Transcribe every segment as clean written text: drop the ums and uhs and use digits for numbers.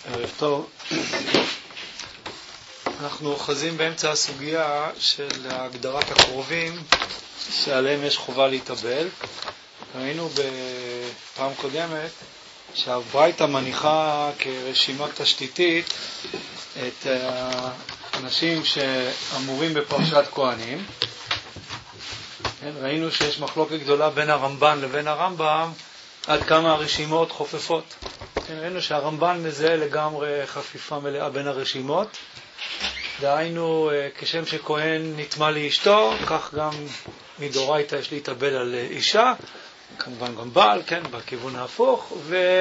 ערב טוב. אנחנו אוחזים באמצע הסוגיה של הגדרת הקרובים שעליהם יש חובה להתאבל. ראינו בפעם קודמת שהברייתא מניחה כרשימה תשתיתית את האנשים שאמורים בפרשת כהנים. ראינו שיש מחלוקת גדולה בין הרמב"ן לבין הרמב"ם עד כמה הרשימות חופפות. ראינו שהרמב"ן מזהה לגמרי חפיפה מלאה בין הרשימות. דהיינו, כשם שכהן נטמא לאשתו, כך גם מדאורייתא יש להתאבל על אישה, כמובן גם בעל, כן, בכיוון ההפוך,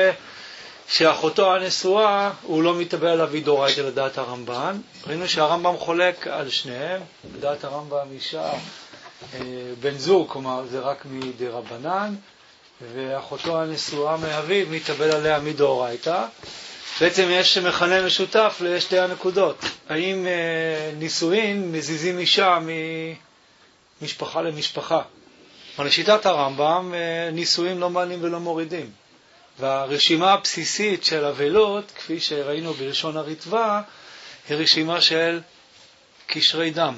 ושאחותו הנשואה הוא לא מתאבל עליו מדאורייתא לדעת הרמב"ן. ראינו שהרמב"ם חולק על שניהם, לדעת הרמב"ם אישה בן זוג, כלומר זה רק מדרבנן, ואחותו הנשואה מאביו מתאבל עליה מדאורייתא. בעצם יש מכנה משותף לשתי הנקודות. האם נישואין מזיזים אישה ממשפחה למשפחה? אבל לשיטת הרמב"ם נישואין לא מעלים ולא מורידים. והרשימה הבסיסית של אבלות, כפי שראינו בלשון הריטב"א, היא רשימה של קשרי דם.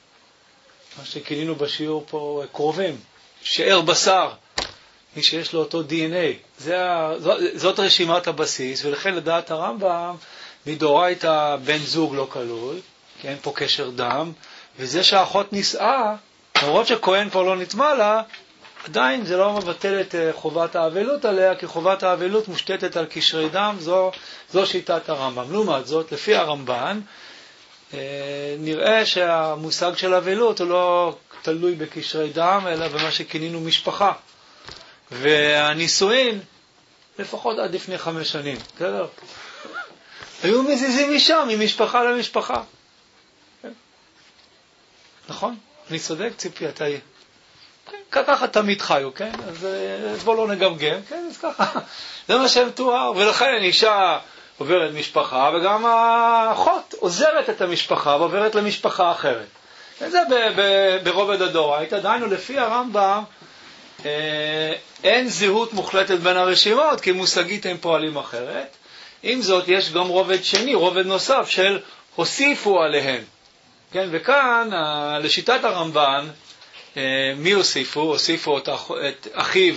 מה שכינינו בשיעור פה קרובים, שאר בשר. מי שיש לו אותו DNA. זאת רשימת הבסיס, ולכן לדעת הרמב"ם, מדאורייתא בן זוג לא כלול, כי אין פה קשר דם, וזה שהאחות נישאה, למרות שכהן כבר לא נטמא לה, עדיין זה לא מבטל את חובת האבלות עליה, כי חובת האבלות מושתתת על קשרי דם, זו שיטת הרמב"ם. לעומת זאת, לפי הרמב"ן, נראה שהמושג של אבלות הוא לא תלוי בקשרי דם, אלא במה שכינינו משפחה. והנישואין, לפחות עד לפני 5 שנים, בסדר? היו מזיזים משם, ממשפחה למשפחה. כן? נכון? אני צודק, ציפי, אתה... כן, ככה תמיד חיו, כן? אז בוא לא נגמגם, כן? אז ככה. זה מה שהם תואר, ולכן אישה עוברת משפחה, וגם האחות עוזרת את המשפחה, ועוברת למשפחה אחרת. זה ברובד הדאורייתא, דהיינו לפי הרמב"ם, אין זהות מוחלטת בין הרשימות, כי מושגית הם פועלים אחרת. עם זאת, יש גם רובד שני, רובד נוסף של הוסיפו עליהם. כן, וכאן, לשיטת הרמב"ן, מי הוסיפו? הוסיפו את אחיו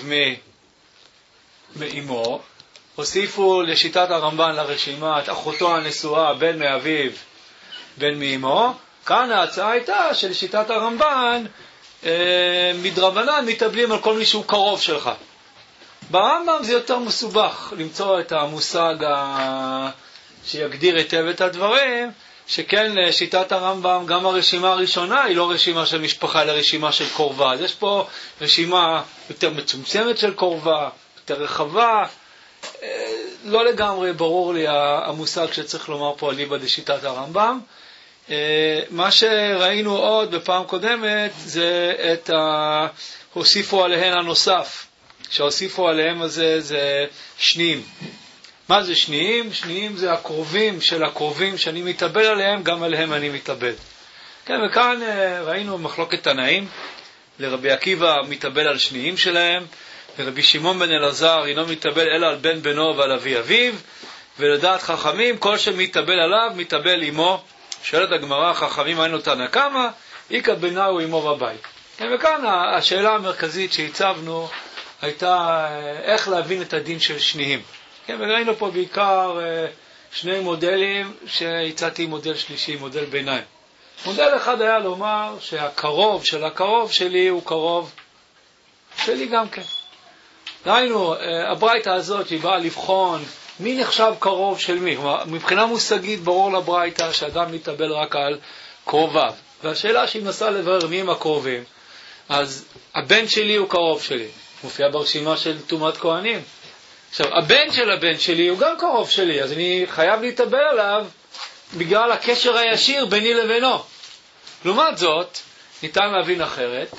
מאמו, הוסיפו לשיטת הרמב"ן לרשימה את אחותו הנשואה, בן מאביו, בן מאמו. כאן ההצעה הייתה שלשיטת הרמב"ן, מדרבנן מתאבלים על כל מי שהוא קרוב שלך. ברמב"ם זה יותר מסובך למצוא את המושג שיגדיר היטב את הדברים, שכן שיטת הרמב"ם גם הרשימה הראשונה היא לא רשימה של משפחה אלא רשימה של קורבה. אז יש פה רשימה יותר מצומצמת של קורבה, יותר רחבה. לא לגמרי ברור לי המושג שצריך לומר פה אליבא דשיטת הרמב"ם. מה שראינו עוד בפעם קודמת זה את הוסיפו עליהן הנוסף. שהוסיפו עליהם הזה זה שניים. מה זה שניים? שניים זה הקרובים של הקרובים שאני מתאבל עליהם, גם עליהם אני מתאבל. כן, וכאן ראינו מחלוקת תנאים. לרבי עקיבא מתאבל על שניים שלהם, לרבי שמעון בן אלעזר אינו מתאבל אלא על בן בנו ועל אבי אביו, ולדעת חכמים כל שמתאבל עליו מתאבל עמו. שואלת הגמרא, חכמים היינו תנא קמא, איכא בנהו עמו בבית. כן, וכאן השאלה המרכזית שהצבנו הייתה איך להבין את הדין של שניים. כן, וראינו פה בעיקר שני מודלים שהצעתי מודל שלישי, מודל ביניים. מודל אחד היה לומר שהקרוב של הקרוב שלי הוא קרוב שלי גם כן. ראינו, הברייתא הזאת שהיא באה לבחון מי נחשב קרוב של מי. מבחינה מושגית ברור לברייתא שאדם מתאבל רק על קרוביו. והשאלה שהיא מנסה לברר מי הם הקרובים, אז הבן שלי הוא קרוב שלי. מופיע ברשימה של תומת כהנים. עכשיו, הבן של הבן שלי הוא גם קרוב שלי, אז אני חייב להתאבל עליו בגלל הקשר הישיר ביני לבינו. לעומת זאת, ניתן להבין אחרת,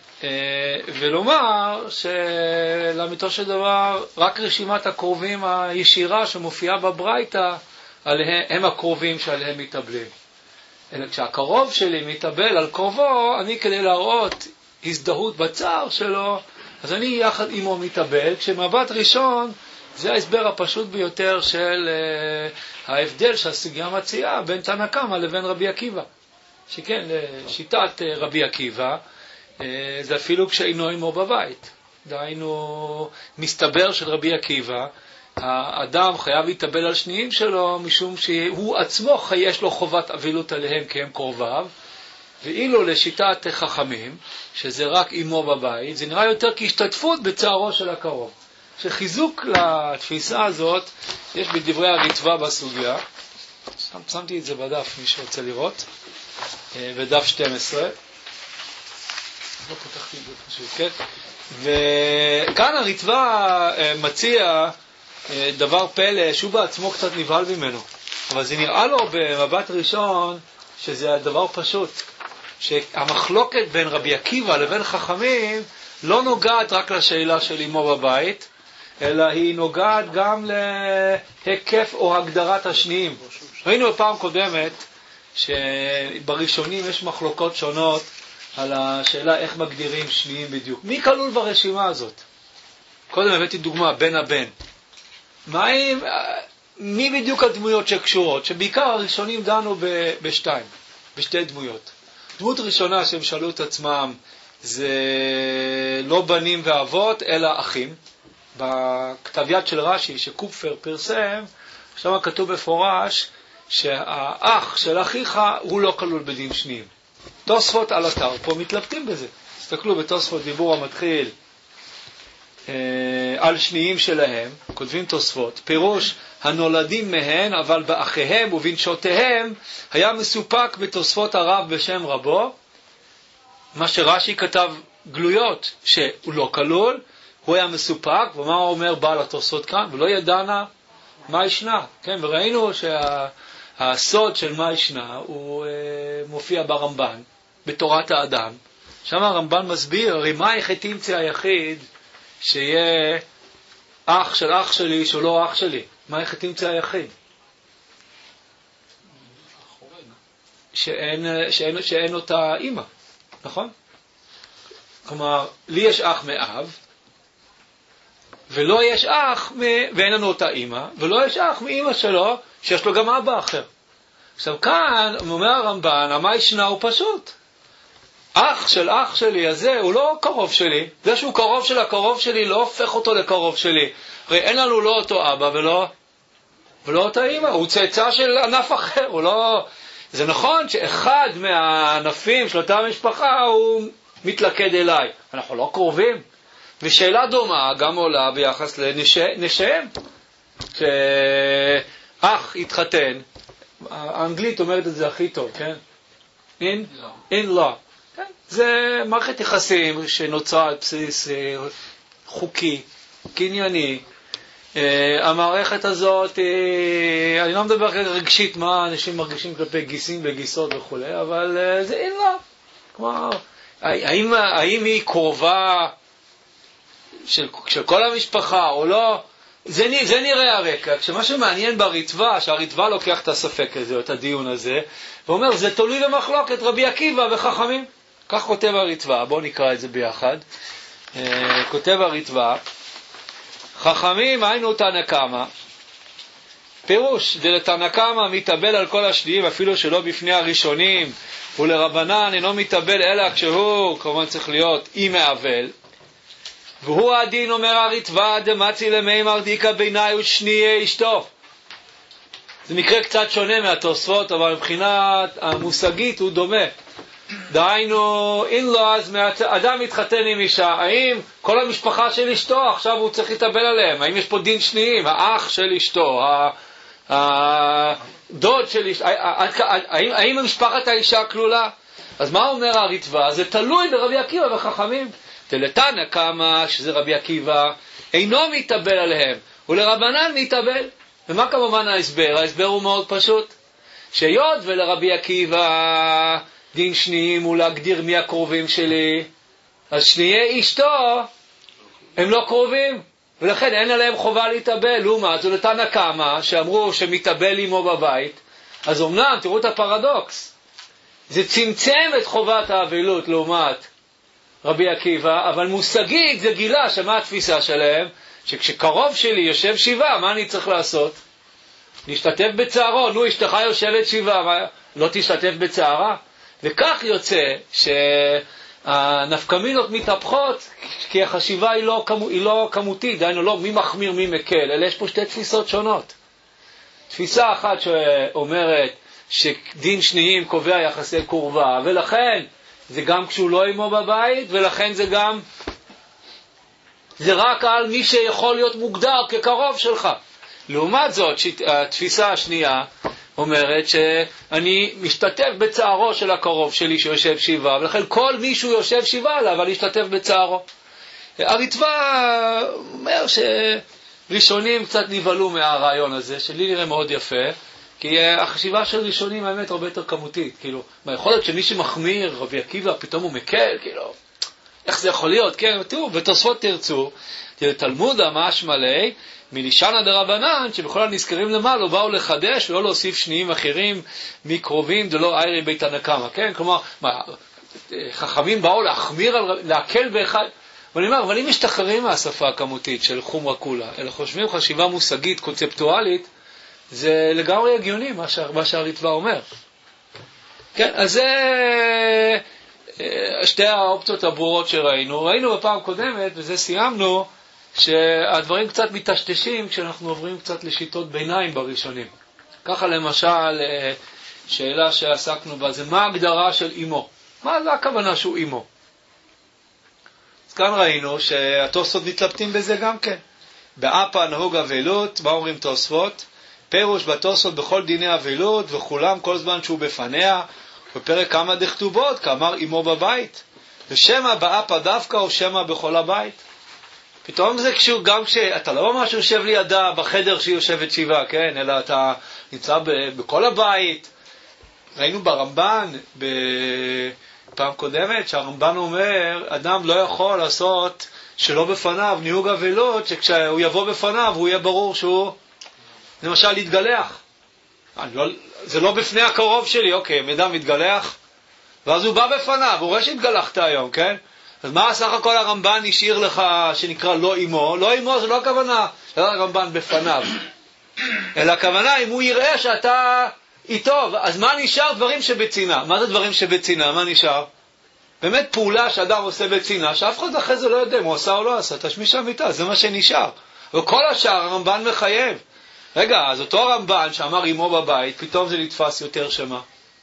ולומר שלאמיתו של דבר, רק רשימת הקרובים הישירה שמופיעה בברייתא, הם הקרובים שעליהם מתאבלים. אלא כשהקרוב שלי מתאבל על קרובו, אני כדי להראות הזדהות בצער שלו, אז אני יחד עמו מתאבל, כשמבט ראשון זה ההסבר הפשוט ביותר של ההבדל שהסוגיה מציעה בין תנא קמא לבין רבי עקיבא. שכן, שיטת רבי עקיבא, זה אפילו כשאינו עמו בבית. דהיינו, מסתבר של רבי עקיבא, האדם חייב להתאבל על שניים שלו, משום שהוא עצמו יש לו חובת אבילות עליהם כי הם קרוביו, ואילו לשיטת חכמים, שזה רק עמו בבית, זה נראה יותר כהשתתפות בצערו של הקרוב. שחיזוק לתפיסה הזאת, יש בדברי הריטב"א בסוגיה, שמתי את זה בדף, מי שרוצה לראות, בדף 12, לא פתחתי את זה פשוט, כן? וכאן הריטב"א מציע דבר פלא שהוא בעצמו קצת נבהל ממנו, אבל זה נראה לו במבט ראשון שזה הדבר פשוט, שהמחלוקת בין רבי עקיבא לבין חכמים לא נוגעת רק לשאלה של אמו בבית, אלא היא נוגעת גם להיקף או הגדרת השניים. ראינו בפעם קודמת שבראשונים יש מחלוקות שונות על השאלה איך מגדירים שניים בדיוק. מי כלול ברשימה הזאת? קודם הבאתי דוגמה, בן הבן. מי בדיוק הדמויות שקשורות? שבעיקר הראשונים דנו בשתי דמויות. דמות ראשונה שהם שאלו את עצמם זה לא בנים ואבות אלא אחים. בכתב יד של רש"י שקופפר פרסם, שם כתוב בפורש שהאח של אחיך הוא לא כלול בדין שניים. תוספות על אתר פה מתלבטים בזה. תסתכלו בתוספות דיבור המתחיל על שניים שלהם, כותבים תוספות, פירוש הנולדים מהן אבל באחיהם ובנשותיהם היה מסופק בתוספות הרב בשם רבו, מה שרש"י כתב גלויות שהוא לא כלול, הוא היה מסופק, ומה הוא אומר בעל התוספות כאן? ולא ידענה מה ישנה, כן? וראינו שהסוד של מה ישנה הוא מופיע ברמב"ן, בתורת האדם. שם הרמב"ן מסביר, הרי מה תמצא היחיד שיהיה אח של אח שלי שהוא לא אח שלי? מה תמצא היחיד? שאין אותה אימא, נכון? כלומר, לי יש אח מאב, ולא יש אח, ואין לנו אותה אימא, ולא יש אח מאימא שלו, שיש לו גם אבא אחר. עכשיו כאן, אומר הרמב"ן, מה ישנה הוא פשוט. אח של אח שלי הזה, הוא לא קרוב שלי. זה שהוא קרוב של הקרוב שלי, לא הופך אותו לקרוב שלי. הרי אין לנו לא אותו אבא ולא אותה אימא. הוא צאצא של ענף אחר. הוא לא... זה נכון שאחד מהענפים של אותה משפחה הוא מתלכד אליי. אנחנו לא קרובים. ושאלה דומה גם עולה ביחס לנשיהם. כשאח התחתן, האנגלית אומרת את זה הכי טוב, כן? in law. כן? זה מערכת יחסים שנוצרה על בסיס חוקי, קנייני. המערכת הזאת, אני לא מדבר רגשית מה אנשים מרגישים כלפי גיסים וגיסות וכו', אבל זה in law. כלומר, האם היא קרובה של כל המשפחה או לא, זה נראה הרקע. כשמה שמעניין בריטב"א, שהריטב"א לוקח את הספק הזה, את הדיון הזה, ואומר, זה תלוי במחלוקת רבי עקיבא וחכמים. כך כותב הריטב"א, בואו נקרא את זה ביחד. כותב הריטב"א, חכמים היינו תנא קמא, פירוש, דלתנא קמא מתאבל על כל השניים, אפילו שלא בפני הראשונים, ולרבנן אינו מתאבל אלא כשהוא, כמובן צריך להיות, אי מאבל. והוא הדין, אומר הריטב"א, דמצי למימר דיקה ביני ושנייה אשתו. זה מקרה קצת שונה מהתוספות, אבל מבחינה המושגית הוא דומה. דהיינו, אין לו אז אדם מתחתן עם אישה, האם כל המשפחה של אשתו עכשיו הוא צריך להתאבל עליהם? האם יש פה דין שניים? האח של אשתו, הדוד של אשתו, האם משפחת האישה כלולה? אז מה אומר הריטב"א? זה תלוי ברבי עקיבא וחכמים. תלתנא קמא, שזה רבי עקיבא, אינו מתאבל עליהם, ולרבנן מתאבל. ומה כמובן ההסבר? ההסבר הוא מאוד פשוט. שהיות ולרבי עקיבא דין שניים הוא להגדיר מי הקרובים שלי, אז שניי אשתו הם לא קרובים, ולכן אין עליהם חובה להתאבל. לעומת זאת לתנא קמא, שאמרו שמתאבל עמו בבית, אז אומנם, תראו את הפרדוקס, זה צמצם את חובת האבלות לעומת רבי עקיבא, אבל מושגית זה גילה שמה התפיסה שלהם, שכשקרוב שלי יושב שבעה, מה אני צריך לעשות? להשתתף בצערו. נו, אשתך יושבת שבעה, לא תשתתף בצערה? וכך יוצא שהנפקמינות מתהפכות, כי החשיבה היא לא כמותית, דהיינו לא מי מחמיר מי מקל, אלא יש פה שתי תפיסות שונות. תפיסה אחת שאומרת שדין שניים קובע יחסי קורבה, ולכן זה גם כשהוא לא עמו בבית, ולכן זה רק על מי שיכול להיות מוגדר כקרוב שלך. לעומת זאת, התפיסה השנייה אומרת שאני משתתף בצערו של הקרוב שלי שיושב שבעה, ולכן כל מי שהוא יושב שבעה עליו, אבל ישתתף בצערו. הריטב"א אומר שראשונים קצת נבהלו מהרעיון הזה, שלי נראה מאוד יפה, כי החשיבה של ראשונים האמת הרבה יותר כמותית. כאילו, מה יכול להיות שמי שמחמיר, רבי עקיבא, פתאום הוא מקל, כאילו, איך זה יכול להיות? כן, תראו, בתוספות תרצו, תלמוד המשמע ליה, מלישנא דרבנן, שבכל הנזכרים למעלה באו לחדש ולא להוסיף שניים אחרים מקרובים דלא איירי בית הנקמה, כן? כלומר, חכמים באו להחמיר, להקל באחד, ואני אומר, אבל אם משתחררים מהשפה הכמותית של חומרה כולה, אלא חושבים חשיבה מושגית, קונספטואלית, זה לגמרי הגיוני מה שהריטב"א אומר. כן, אז זה שתי האופציות הברורות שראינו. ראינו בפעם קודמת, וזה סיימנו, שהדברים קצת מתשתשים כשאנחנו עוברים קצת לשיטות ביניים בראשונים. ככה למשל, שאלה שעסקנו בה, זה מה ההגדרה של אמו? מה זה הכוונה שהוא אמו? אז כאן ראינו שהתוספות מתלבטים בזה גם כן. באפה נהוג אבלות, מה אומרים תוספות? פירוש בתוספות בכל דיני אבלות, וכולם כל זמן שהוא בפניה, בפרק כמה דכתובות, כאמר אמו בבית. ושמה באפה דווקא או שמה בכל הבית. פתאום זה גם כשאתה לא ממש יושב לידה בחדר שהיא יושבת שבעה, כן? אלא אתה נמצא בכל הבית. ראינו ברמב"ן בפעם קודמת שהרמב"ן אומר, אדם לא יכול לעשות שלא בפניו ניהוג אבלות, שכשהוא יבוא בפניו הוא יהיה ברור שהוא למשל להתגלח. זה לא בפני הקרוב שלי, אוקיי, אדם מתגלח, ואז הוא בא בפניו, הוא רואה שהתגלחת היום, כן? אז מה סך הכל הרמב"ן השאיר לך שנקרא לא אמו? לא אמו זה לא הכוונה, לא הרמב"ן בפניו. אלא הכוונה אם הוא יראה שאתה איתו, אז מה נשאר? דברים שבצינה. מה זה דברים שבצינה? מה נשאר? באמת פעולה שאדם עושה בצינה, שאף אחד אחרי זה לא יודע אם הוא עשה או לא עשה, תשמיש המיטה, זה מה שנשאר. וכל השאר הרמב"ן מחייב. רגע, אז אותו הרמב"ן שאמר אמו בבית, פתאום זה נתפס יותר שמה?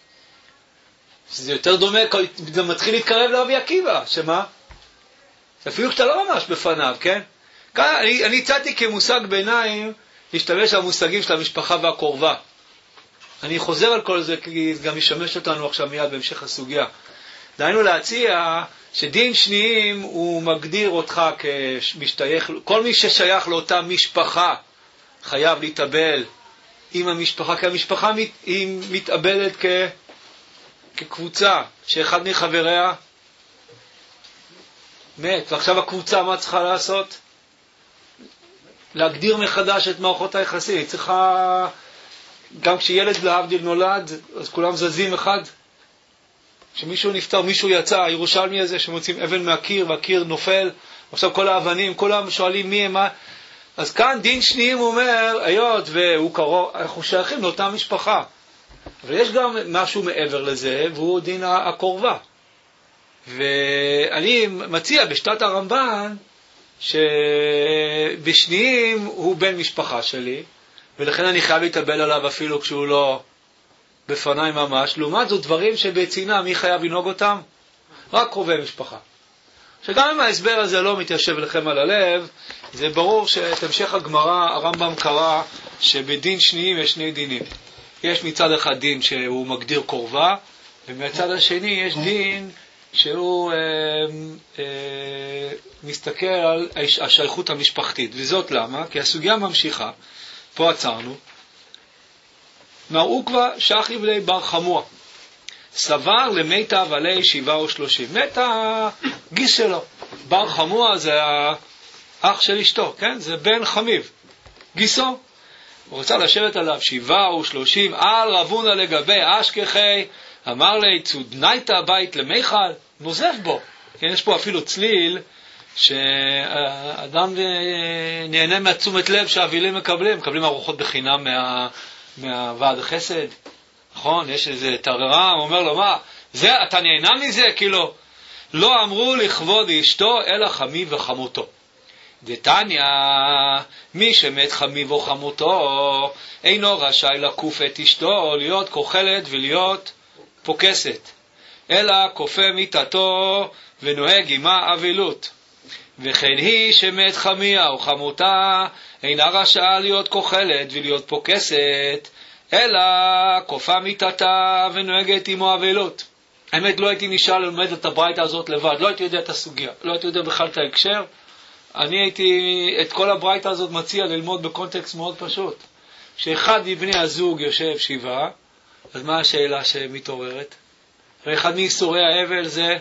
זה יותר דומה, זה מתחיל להתקרב לרבי עקיבא, שמה? אפילו כשאתה לא ממש בפניו, כן? כאן אני הצעתי כמושג ביניים להשתמש על המושגים של המשפחה והקורבה. אני חוזר על כל זה כי זה גם ישמש אותנו עכשיו מיד בהמשך הסוגיה. דהיינו להציע שדין שניים הוא מגדיר אותך כמשתייך, כל מי ששייך לאותה משפחה חייב להתאבל עם המשפחה, כי המשפחה היא מתאבלת כקבוצה שאחד מחבריה מת, ועכשיו הקבוצה מה צריכה לעשות? להגדיר מחדש את מערכות היחסים. היא צריכה, גם כשילד להבדיל נולד, אז כולם זזים אחד. כשמישהו נפטר, מישהו יצא, הירושלמי הזה שמוצאים אבן מהקיר והקיר נופל, עכשיו כל האבנים, כולם שואלים מי הם, מה. אז כאן דין שניים אומר, היות והוא קרוב, אנחנו שייכים לאותה משפחה. אבל יש גם משהו מעבר לזה, והוא דין הקורבה. ואני מציע בשתת הרמב"ן, שבשניים הוא בן משפחה שלי, ולכן אני חייב להתאבל עליו אפילו כשהוא לא בפניי ממש. לעומת זאת דברים שבצינה, מי חייב לנהוג אותם? רק קרובי משפחה. שגם אם ההסבר הזה לא מתיישב לכם על הלב, זה ברור שאת המשך הגמרא הרמב"ם קרא שבדין שניים יש שני דינים. יש מצד אחד דין שהוא מגדיר קורבה, ומצד השני יש דין שהוא מסתכל על השייכות המשפחתית. וזאת למה? כי הסוגיה ממשיכה. פה עצרנו. מראו כבר שחי בלי בר חמוע. סבר למיטה ועלי 37. מתה גיס שלו. בר חמוע זה האח של אשתו, כן? זה בן חמיב. גיסו. הוא רצה לשבת עליו 37 על רבונה לגבי אשכחי. אמר לי, צודנייתא בית למיכל, נוזף בו. כן, יש פה אפילו צליל שאדם נהנה מהתשומת לב שהאבילים מקבלים ארוחות בחינם מהוועד החסד, נכון? יש איזה תררה, הוא אומר לו, מה, זה, אתה נהנה מזה? כאילו, לא אמרו לכבוד אשתו, אלא חמיו וחמותו. דתניא, מי שמת חמיו או חמותו, אינו רשאי לקוף את אשתו, להיות כוחלת ולהיות פוקסת, אלא כופה מיתתו ונוהג עמה אבילות. וכן היא שמת חמיה או חמותה, אינה רשאה להיות כוחלת ולהיות פוקסת, אלא כופה מיתתה ונוהגת עמו אבילות. האמת, לא הייתי נשאל ללמד את הברייתא הזאת לבד, לא הייתי יודע את הסוגיה, לא הייתי יודע בכלל את ההקשר. אני הייתי את כל הברייתא הזאת מציע ללמוד בקונטקסט מאוד פשוט. שאחד מבני הזוג יושב שבעה, אז מה השאלה שמתעוררת? ואחד מאיסורי האבל זה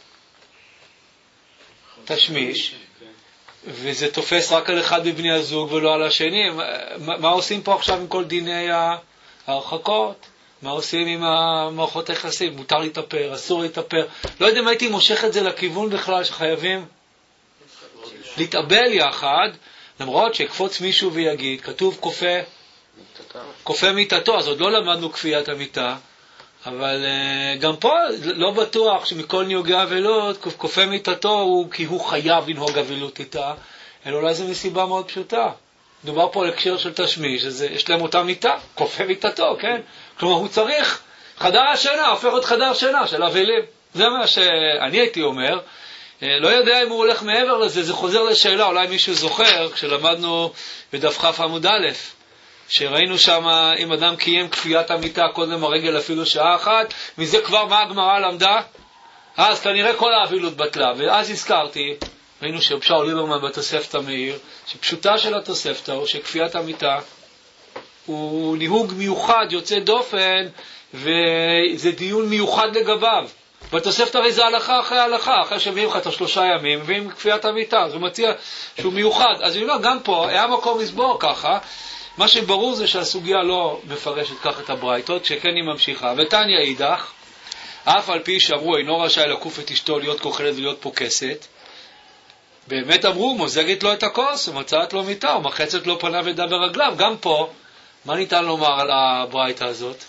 תשמיש, וזה תופס רק על אחד מבני הזוג ולא על השני. מה עושים פה עכשיו עם כל דיני ההרחקות? מה עושים עם המערכות היחסים? מותר להתאפר, אסור להתאפר. לא יודע אם הייתי מושך את זה לכיוון בכלל שחייבים להתאבל יחד, למרות שיקפוץ מישהו ויגיד, כתוב כופה מיתתו, אז עוד לא למדנו כפיית המיתה, אבל גם פה לא בטוח שמכל ניהוגי אבלות, כופה מיתתו הוא כי הוא חייב לנהוג אבלות איתה, אלא אולי זה מסיבה מאוד פשוטה. מדובר פה על הקשר של תשמיש, יש להם אותה מיתה, כופה מיתתו, כן? כלומר הוא צריך חדר השינה, הופך את חדר שינה של אבלים. זה מה שאני הייתי אומר. לא יודע אם הוא הולך מעבר לזה, זה חוזר לשאלה, אולי מישהו זוכר, כשלמדנו בדף כ' עמוד א', שראינו שם, אם אדם קיים כפיית המיטה קודם הרגל אפילו שעה אחת, מזה כבר מה הגמרא למדה? אז כנראה כל האבילות בטלה, ואז הזכרתי, ראינו שפשאול ליברמן בתוספתא מאיר, שפשוטה של התוספתא הוא שכפיית המיטה הוא ניהוג מיוחד, יוצא דופן, וזה דיון מיוחד לגביו. בתוספתא הרי זה הלכה אחרי הלכה, אחרי שמביאים לך את 3 ימים, מביאים כפיית המיטה, אז הוא מציע שהוא מיוחד. אז אני אומר, גם פה היה מקום לסבור ככה, מה שברור זה שהסוגיה לא מפרשת כך את הברייתות, שכן היא ממשיכה. ותניא אידך, אף על פי שאמרו אינו רשאי לקוף את אשתו להיות כוחלת ולהיות פוקסת, באמת אמרו, מוזגת לו את הכוס, ומצאת לו מיטה, ומחצת לו פניו ידיו ורגליו. גם פה, מה ניתן לומר על הברייתא הזאת?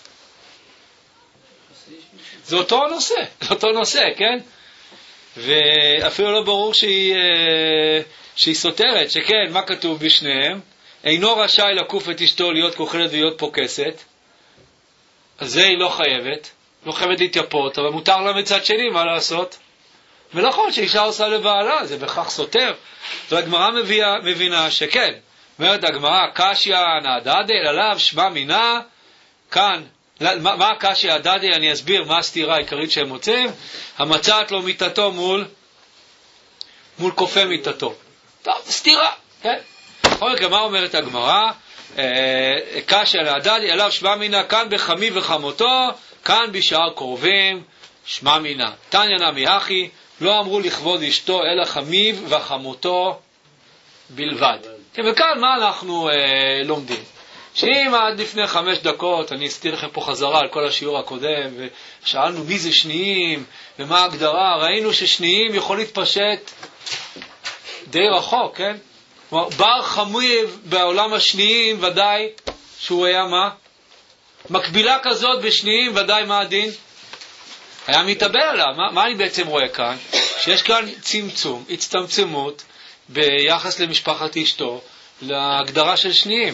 זה אותו נושא, כן? ואפילו לא ברור שהיא סותרת, שכן, מה כתוב בשניהם? אינו רשאי לקוף את אשתו להיות כוחלת ולהיות פוקסת, אז זה היא לא חייבת להתייפות, אבל מותר לה מצד שני, מה לעשות? ונכון שאישה עושה לבעלה, זה בכך סותר. והגמרא מבינה שכן, אומרת הגמרא, קשיא נעדדה עליו שמע מינה, כאן, מה הקשיא הדדה? אני אסביר מה הסתירה העיקרית שהם מוצאים. המצאת לו מיתתו מול כופה מיתתו. טוב, סתירה, כן? מה אומרת הגמרא? קשיא נעדדה עליו שמע מינה, כאן בחמי וחמותו, כאן בשאר קרובים, שמע מינה. תניא נמי אחי, לא אמרו לכבוד אשתו אלא חמיו וחמותו בלבד. וכאן מה אנחנו לומדים? שאם עד לפני 5 דקות, אני אסתיר לכם פה חזרה על כל השיעור הקודם, ושאלנו מי זה שניים ומה ההגדרה, ראינו ששניים יכול להתפשט די רחוק, כן? כלומר, בר חמיו בעולם השניים ודאי שהוא היה מה? מקבילה כזאת בשניים ודאי מה הדין? היה מתאבל עליו. מה אני בעצם רואה כאן? שיש כאן הצטמצמות ביחס למשפחת אשתו, להגדרה של שניים.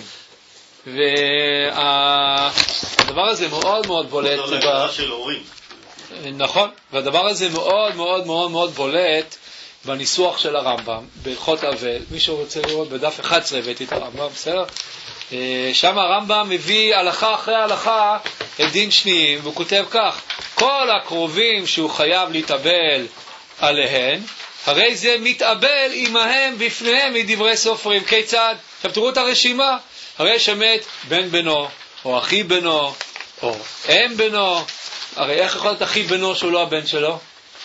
והדבר הזה מאוד מאוד בולט. זה להגדרה של הורים. נכון, והדבר הזה מאוד מאוד מאוד מאוד בולט בניסוח של הרמב"ם, בהלכות אבל. מישהו רוצה לראות בדף 11 הבאתי את הרמב"ם, בסדר? שם הרמב"ם מביא הלכה אחרי הלכה את דין שניים, והוא כותב כך: כל הקרובים שהוא חייב להתאבל עליהן, הרי זה מתאבל עמהם בפניהם מדברי סופרים. כיצד? עכשיו תראו את הרשימה. הרי שמת בן בנו, או אחי בנו, או אם בנו. הרי איך יכול להיות אחי בנו שהוא לא הבן שלו?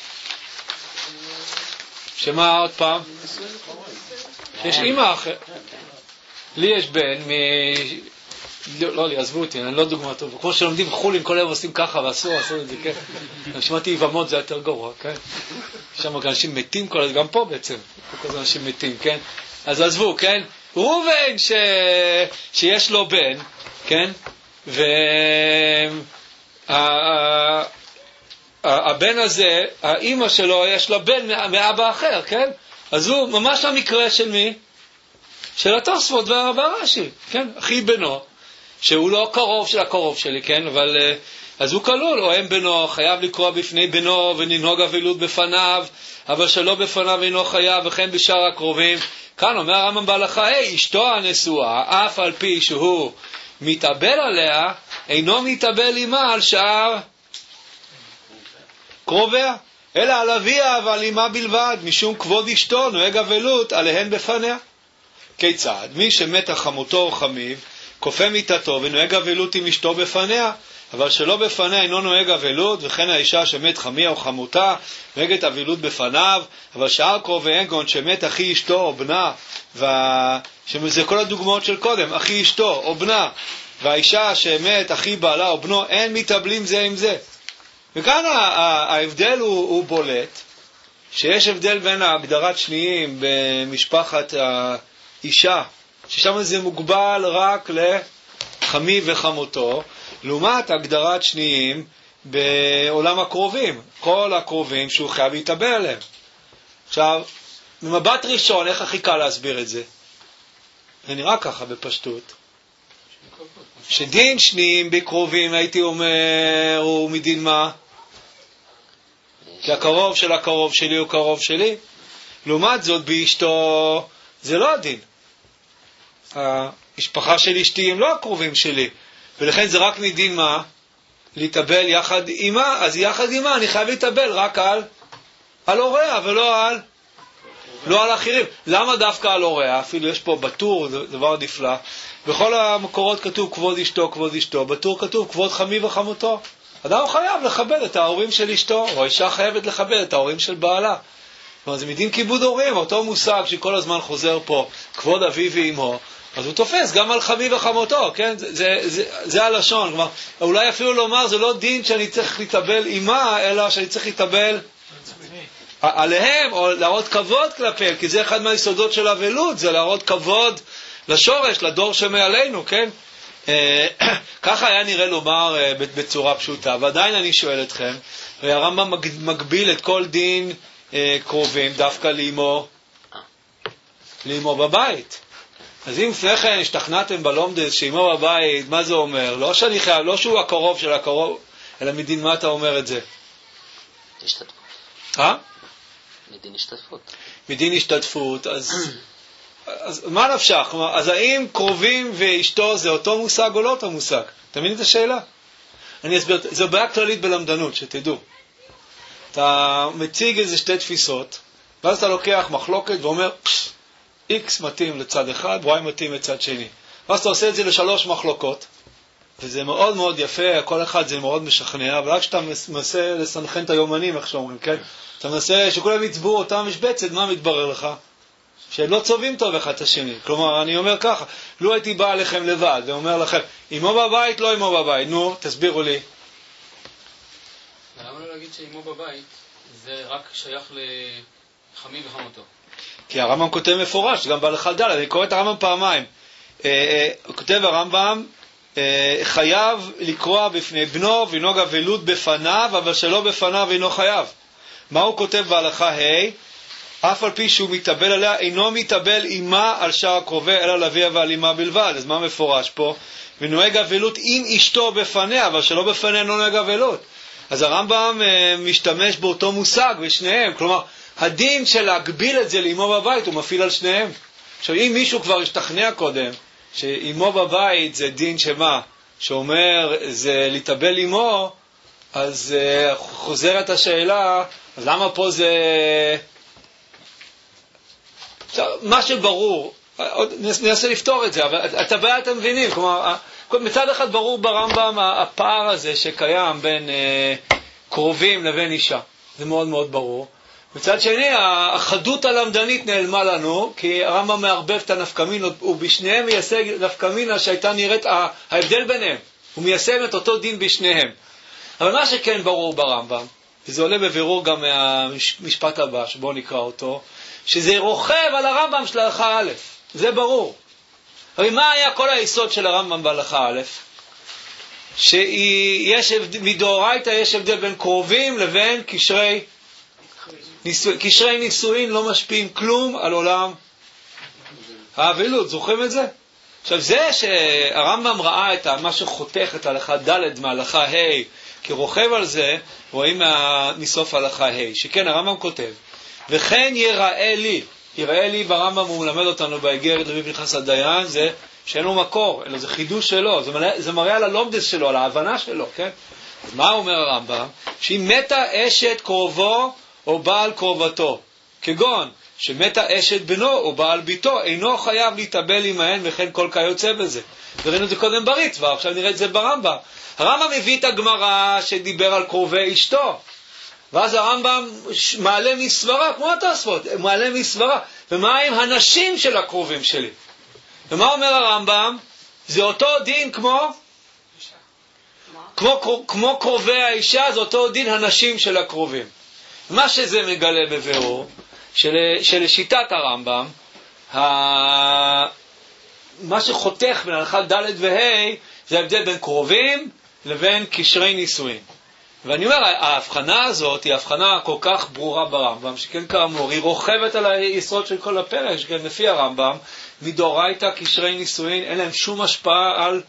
שמה עוד פעם? יש אמא אחרת. לי יש בן לא לי, עזבו אותי, אני לא דוגמה טובה. כמו שלומדים חולים, כל היום עושים ככה, ועשו את זה, כן? אני שמעתי יבמות, זה יותר גרוע, כן? יש שם אנשים מתים כל הזמן, גם פה בעצם, כל הזמן אנשים מתים, כן? אז עזבו, כן? ראובן שיש לו בן, כן? והבן הזה, האמא שלו יש לה בן מאבא אחר, כן? אז הוא ממש המקרה של מי? של התוספות והרש"י, כן? אחי בנו, שהוא לא קרוב של הקרוב שלי, כן? אבל אז הוא כלול, או אם בנו, חייב לקרוא בפני בנו וננהוג אבילות בפניו, אבל שלא בפניו אינו חייב, וכן בשאר הקרובים. כאן אומר הרמב"ם בהלכה, אשתו הנשואה, אף על פי שהוא מתאבל עליה, אינו מתאבל עמה על שאר קרוביה, אלא על אביה ועל אמה בלבד, משום כבוד אשתו נוהג אבלות עליהן בפניה. כיצד? מי שמת חמותו או חמיו, כופה מיתתו ונוהג אבלות עם אשתו בפניה, אבל שלא בפניה אינו נוהג אבלות, וכן האישה שמת חמיה או חמותה נוהגת אבלות בפניו, אבל שאר קרוביהן כגון שמת אחי אשתו או בנה, זה כל הדוגמאות של קודם, אחי אשתו או בנה, והאישה שמת אחי בעלה או בנו, אין מתאבלים זה עם זה. וכאן ההבדל הוא בולט, שיש הבדל בין ההגדרת שניים במשפחת האישה, ששם זה מוגבל רק לחמי וחמותו, לעומת הגדרת שניים בעולם הקרובים, כל הקרובים שהוא חייב להתאבל עליהם. עכשיו, במבט ראשון, איך הכי קל להסביר את זה? זה נראה ככה בפשטות. שדין שניים בקרובים, הייתי אומר, הוא מדין מה? כי הקרוב של הקרוב שלי הוא קרוב שלי. לעומת זאת, באשתו, זה לא הדין. המשפחה של אשתי הם לא הקרובים שלי. ולכן זה רק מדין מה? להתאבל יחד עימה. אז יחד עימה אני חייב להתאבל רק על הוריה ולא על אחרים. למה דווקא על הוריה? אפילו יש פה בטור, זה דבר נפלא. בכל המקורות כתוב כבוד אשתו, כבוד אשתו. בטור כתוב כבוד חמי וחמותו. אדם חייב לכבד את ההורים של אשתו, או אישה חייבת לכבד את ההורים של בעלה. כלומר, זה מדין כיבוד הורים, אותו מושג שכל הזמן חוזר פה, כבוד אבי ואמו, אז הוא תופס גם על חמי וחמותו, כן? זה הלשון. כלומר, אולי אפילו לומר, זה לא דין שאני צריך להתאבל עמה, אלא שאני צריך להתאבל עליהם, או להראות כבוד כלפיהם, כי זה אחד מהיסודות של אבלות, זה להראות כבוד לשורש, לדור שמעלינו, כן? ככה היה נראה לומר בצורה פשוטה, ועדיין אני שואל אתכם, הרמב"ם מגביל את כל דין קרובים דווקא לאמו בבית. אז אם לפני כן השתכנעתם בלומדס שאמו בבית, מה זה אומר? לא שאני חייב, לא שהוא הקרוב של הקרוב, אלא מדין מה אתה אומר את זה? השתתפות. מדין השתתפות. מדין השתתפות, אז מה נפשך? אז האם קרובים ואשתו זה אותו מושג או לא אותו מושג? אתה מבין את השאלה? אני אסביר, זו בעיה כללית בלמדנות, שתדעו. אתה מציג איזה שתי תפיסות, ואז אתה לוקח מחלוקת ואומר, X מתאים לצד אחד, Y מתאים לצד שני. ואז אתה עושה את זה לשלוש מחלוקות, וזה מאוד מאוד יפה, כל אחד זה מאוד משכנע, אבל רק כשאתה מנסה לסנכן את היומנים, איך שאומרים, כן? אתה מנסה שכולם יצבעו אותה משבצת, מה מתברר לך? שהם לא צובעים טוב אחד את השני. כלומר, אני אומר ככה, לא הייתי בא עליכם לבד, ואומר לכם, אמו בבית, לא אמו בבית. נו, תסבירו לי. למה לא להגיד שאמו בבית זה רק שייך לחמי וחמותו? כי הרמב"ם כותב מפורש, גם בהלכה ד', אני קורא את הרמב"ם פעמיים. הוא כותב הרמב"ם, חייב לקרוא בפני בנו ונוהג אבלות בפניו, אבל שלא בפניו אינו חייב. מה הוא כותב בהלכה ה'? אף על פי שהוא מתאבל עליה, אינו מתאבל עמה על שאר הקרובי, אלא על אביה ועל אמה בלבד. אז מה מפורש פה? ונוהג אבלות עם אשתו בפניה, אבל שלא בפניה לא נוהג אבלות. אז הרמב"ם משתמש באותו מושג בשניהם. כלומר, הדין של להגביל את זה לאמו בבית הוא מפעיל על שניהם. עכשיו, אם מישהו כבר השתכנע קודם שאמו בבית זה דין שמה? שאומר זה להתאבל אמו, אז חוזרת השאלה, אז למה פה זה... מה שברור, ננסה לפתור את זה, אבל את הבעיה אתם מבינים, כלומר, מצד אחד ברור ברמב"ם הפער הזה שקיים בין קרובים לבין אישה, זה מאוד מאוד ברור. מצד שני, החדות הלמדנית נעלמה לנו, כי הרמב"ם מערבב את הנפקמינות, הוא בשניהם מיישג נפקמינה שהייתה נראית ההבדל ביניהם, הוא מיישם את אותו דין בשניהם. אבל מה שכן ברור ברמב"ם, וזה עולה בבירור גם מהמשפט הבא, שבואו נקרא אותו, שזה רוכב על הרמב"ם של הלכה א', זה ברור. הרי מה היה כל היסוד של הרמב"ם בהלכה א'? מדאורייתא יש הבדל בין קרובים לבין קשרי נישואין. קשרי נישואין לא משפיעים כלום על עולם האבלות, זוכרים את זה? עכשיו זה שהרמב"ם ראה את מה שחותך את הלכה ד' מהלכה ה' כרוכב על זה, רואים מסוף הלכה ה', שכן הרמב"ם כותב, וכן יראה לי ברמב"ם הוא מלמד אותנו באיגרת רבי פנחס הדיין, זה שאין לו מקור, אלא זה חידוש שלו, זה מראה על הלומדס שלו, על ההבנה שלו, כן? אז מה אומר הרמב"ם? שהיא מתה אשת קרובו או בעל קרובתו, כגון שמתה אשת בנו או בעל ביתו, אינו חייב להתאבל עמהן וכן כל כיוצא בזה. וראינו את זה קודם בריטב"א, עכשיו נראה את זה ברמב"ם. הרמב"ם הביא את הגמרא שדיבר על קרובי אשתו, ואז הרמב"ם מעלה מסברה, כמו התוספות, מעלה מסברה. ומה עם הנשים של הקרובים שלי? ומה אומר הרמב"ם? זה אותו דין כמו קרובי האישה, זה אותו דין הנשים של הקרובים. מה שזה מגלה בבירור, שלשיטת הרמב"ם, מה שחותך בין הלכה ד' וה' זה ההבדל בין קרובים לבין קשרי נישואין. ואני אומר, ההבחנה הזאת היא הבחנה כל כך ברורה ברמב"ם, שכן כאמור, היא רוכבת על היסוד של כל הפרק, שכן לפי הרמב"ם, מדאורייתא קשרי נישואין, אין להם שום השפעה על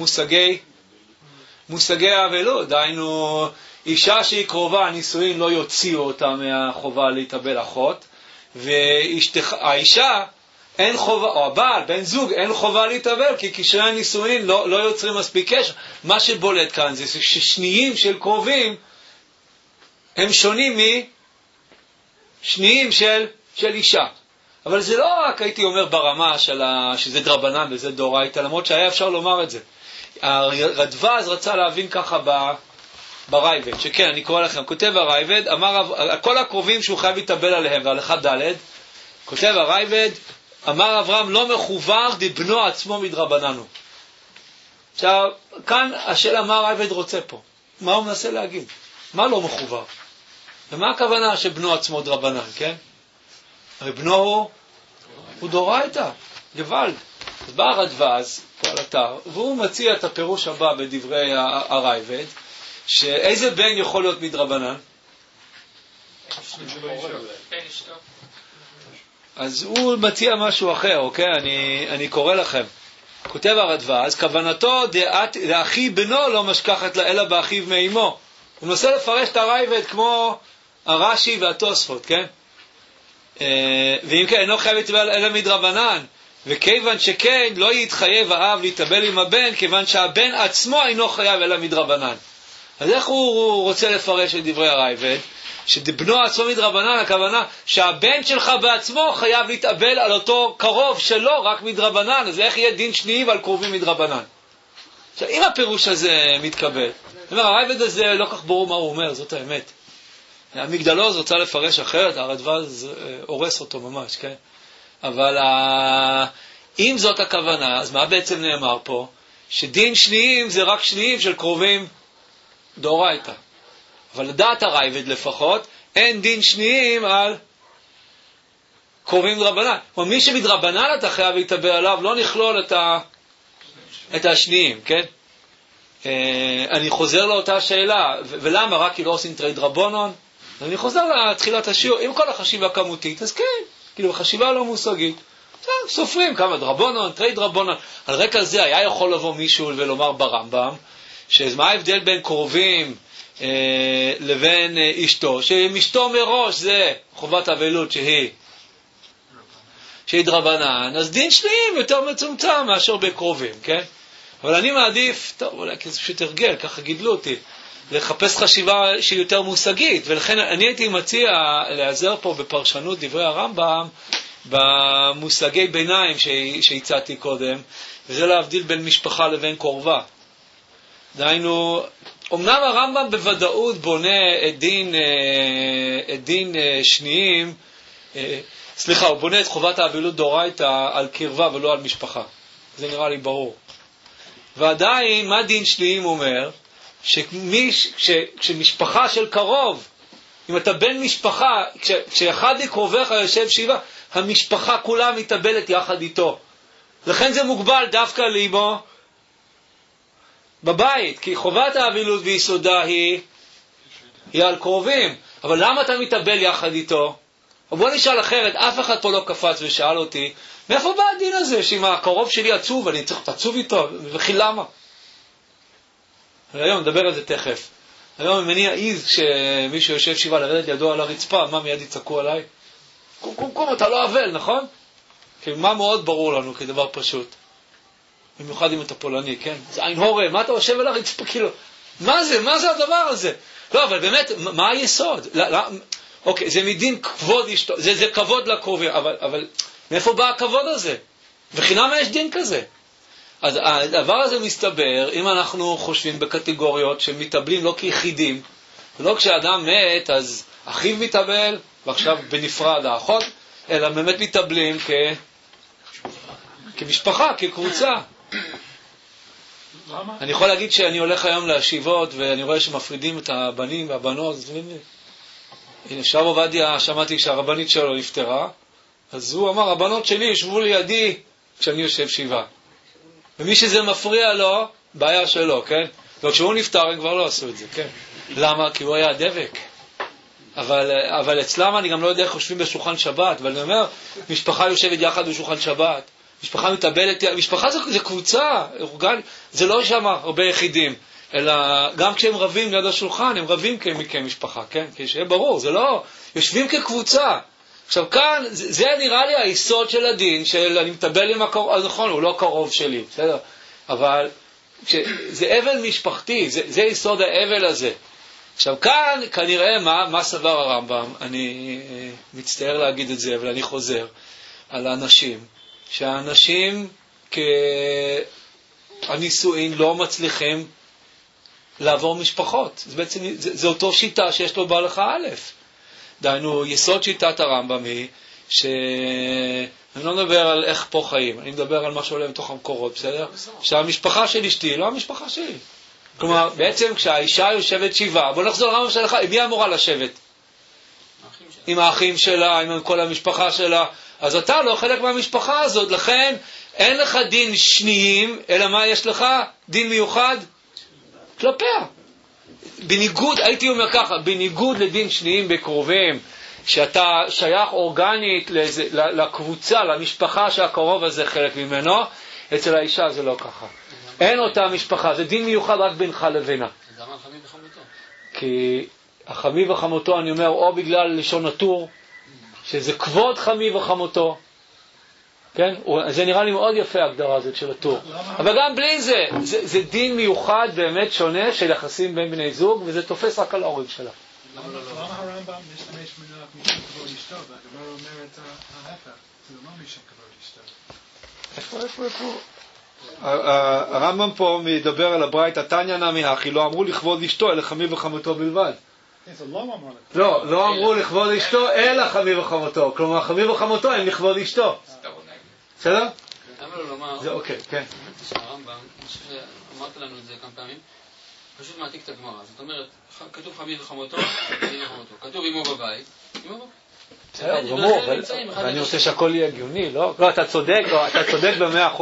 מושגי האבלות. דהיינו, אישה שהיא קרובה, הנישואין לא יוציאו אותה מהחובה להתאבל אחות, והאישה, אין חובה, או הבעל, בן זוג, אין חובה להתאבל, כי קשרי הנישואין לא יוצרים מספיק קשר. מה שבולט כאן זה ששניים של קרובים הם שונים משניים של אישה. אבל זה לא רק, הייתי אומר, ברמה שזה דרבנן וזה דאורייתא, למרות שהיה אפשר לומר את זה. הרדב"ז רצה להבין ככה ברייבד, שכן, אני קורא לכם, כותב הרייבד, אמר, כל הקרובים שהוא חייב להתאבל עליהם, והלכה ד', כותב הרייבד, אמר אברהם, לא מחובר דבנו עצמו מדרבננו. עכשיו, כאן השאלה מה הרייבד רוצה פה. מה הוא מנסה להגיד? מה לא מחובר? ומה הכוונה שבנו עצמו דרבנן, כן? הרי בנו הוא דאורייתא, גוואלד. אז בא הרדב"ז, כל אתר, והוא מציע את הפירוש הבא בדברי הרייבד, שאיזה בן יכול להיות מדרבנן? אז הוא מציע משהו אחר, אוקיי? אני קורא לכם. כותב הרדב"ז, כוונתו דאחי בנו לא משכחת לה אלא באחיו מאמו. הוא מנסה לפרש את הרייבד כמו הרש"י והתוספות, כן? ואם כן, אינו חייב להתאבל אלא מדרבנן, וכיוון שכן לא יתחייב האב להתאבל עם הבן, כיוון שהבן עצמו אינו חייב אלא מדרבנן. אז איך הוא רוצה לפרש את דברי הרייבד? שבנו עצמו מדרבנן, הכוונה שהבן שלך בעצמו חייב להתאבל על אותו קרוב שלו רק מדרבנן, אז איך יהיה דין שניים על קרובים מדרבנן? עכשיו, אם הפירוש הזה מתקבל, הרייבד הזה לא כך ברור מה הוא אומר, זאת האמת. המגדלוז רוצה לפרש אחרת, הרדב"ז הורס אותו ממש, כן? אבל אם זאת הכוונה, אז מה בעצם נאמר פה? שדין שניים זה רק שניים של קרובים דאורייתא. אבל לדעת הרייבד לפחות, אין דין שניים על קרובים דרבנן. כלומר, מי שמדרבנן אתה חייב להתאבל עליו, לא נכלול את השניים, כן? אני חוזר לאותה שאלה, ולמה? רק כי לא עושים תרי דרבנן? אני חוזר לתחילת השיעור, עם כל החשיבה כמותית, אז כן, כאילו החשיבה לא מושגית. סופרים כמה דרבנן, תרי דרבנן. על רקע זה היה יכול לבוא מישהו ולומר ברמב"ם, שמה ההבדל בין קרובים לבין אשתו, שאם אשתו מראש זה חובת אבלות שהיא דרבנן, אז דין שניים יותר מצומצם מאשר בקרובים, כן? אבל אני מעדיף, טוב, אולי כי זה פשוט הרגל, ככה גידלו אותי, לחפש חשיבה שהיא יותר מושגית, ולכן אני הייתי מציע להיעזר פה בפרשנות דברי הרמב"ם במושגי ביניים שהצעתי קודם, וזה להבדיל בין משפחה לבין קורבה. דהיינו, אמנם הרמב"ם בוודאות בונה את דין שניים, הוא בונה את חובת האבלות דאורייתא על קרבה ולא על משפחה. זה נראה לי ברור. ועדיין, מה דין שניים אומר? כשמשפחה של קרוב אם אתה בן משפחה, כשאחד מקרוביך יושב שבעה, המשפחה כולה מתאבלת יחד איתו. לכן זה מוגבל דווקא לאמו בבית, כי חובת האבילות ביסודה היא על קרובים. אבל למה אתה מתאבל יחד איתו? בוא נשאל אחרת, אף אחד פה לא קפץ ושאל אותי, מאיפה בא הדין הזה, שאם הקרוב שלי עצוב, אני צריך לעצוב איתו, וכי למה? היום נדבר על זה תכף. היום אם אני אעיז שמישהו יושב שבעה לרדת ידו על הרצפה, מה מיד יצעקו עליי? קום, אתה לא אבל, נכון? כי מה מאוד ברור לנו כדבר פשוט. במיוחד אם אתה פולני, כן? זה עין הורה, מה אתה יושב על הרצפה? כאילו, מה זה הדבר הזה? לא, אבל באמת, מה היסוד? אוקיי, זה מדין כבוד אשתו, זה כבוד לקרובים, אבל מאיפה בא הכבוד הזה? וכי למה יש דין כזה? אז הדבר הזה מסתבר, אם אנחנו חושבים בקטגוריות שמתאבלים לא כיחידים, ולא כשאדם מת, אז אחיו מתאבל, ועכשיו בנפרד האחות, אלא באמת מתאבלים כמשפחה, כקבוצה. אני יכול להגיד שאני הולך היום לישיבות, ואני רואה שמפרידים את הבנים והבנות, הנה, שרב עובדיה, שמעתי שהרבנית שלו נפטרה, אז הוא אמר, הבנות שלי ישבו לידי כשאני יושב שבעה. ומי שזה מפריע לו, בעיה שלו, כן? וכשהוא נפטר, הם כבר לא עשו את זה, כן? למה? כי הוא היה דבק. אבל אצלם אני גם לא יודע איך חושבים בשולחן שבת, אבל אני אומר, משפחה יושבת יחד בשולחן שבת, משפחה מתאבלת, משפחה זה קבוצה, זה לא שם הרבה יחידים, אלא גם כשהם רבים ליד השולחן, הם רבים כמשפחה, כן? כי שיהיה ברור, זה לא, יושבים כקבוצה. עכשיו כאן, זה נראה לי היסוד של הדין, של אני מתאבל עם הקרוב, אז נכון, הוא לא קרוב שלי, בסדר? אבל זה אבל משפחתי, זה יסוד האבל הזה. עכשיו כאן, כנראה מה סבר הרמב"ם, אני מצטער להגיד את זה, אבל אני חוזר, על האנשים, שהאנשים הנישואין לא מצליחים לעבור משפחות. זה בעצם, זה אותו שיטה שיש לו בהלכה א'. דהיינו, יסוד שיטת הרמב"ם היא, אני לא מדבר על איך פה חיים, אני מדבר על מה שעולה בתוך המקורות, בסדר? שהמשפחה של אשתי לא המשפחה שלי. כלומר, בעצם כשהאישה יושבת שבעה, בוא נחזור לרמב"ם שלך, עם מי אמורה לשבת? עם האחים שלה, עם כל המשפחה שלה. אז אתה לא חלק מהמשפחה הזאת, לכן אין לך דין שניים, אלא מה יש לך? דין מיוחד כלפיה. בניגוד, הייתי אומר ככה, בניגוד לדין שניים בקרובים, שאתה שייך אורגנית לקבוצה, למשפחה שהקרוב הזה חלק ממנו, אצל האישה זה לא ככה. אין אותה משפחה, זה דין מיוחד רק בינך לבינה. זה אמר חמי וחמותו. כי החמי וחמותו, אני אומר, או בגלל לשון הטור, שזה כבוד חמי וחמותו, כן? זה נראה לי מאוד יפה ההגדרה הזאת של הטור. אבל גם בלי זה, זה דין מיוחד באמת שונה של יחסים בין בני זוג, וזה תופס רק על ההורים שלה. למה הרמב"ם משתמש מנהל משום כבוד אשתו, והגמרא אומרת ההפך, זה לא משום כבוד אשתו. איפה? הרמב"ם פה מדבר על הברייתא תניא נמי הכי, לא אמרו לכבוד אשתו, אלא חמי וחמותו בלבד. לא אמרו לכבוד אשתו, אלא חמי וחמותו. כלומר, חמי וחמותו הם לכבוד אשתו. בסדר? למה לא לומר? זה אוקיי, כן. שהרמב"ם, אמרת לנו את זה כמה פעמים, פשוט מעתיק את הגמרא. זאת אומרת, כתוב חמי וחמותו, חמי וחמותו. כתוב אמו בבית, אמו בבית. בסדר, גמור, ואני רוצה שהכל יהיה הגיוני, לא? לא, אתה צודק ב100%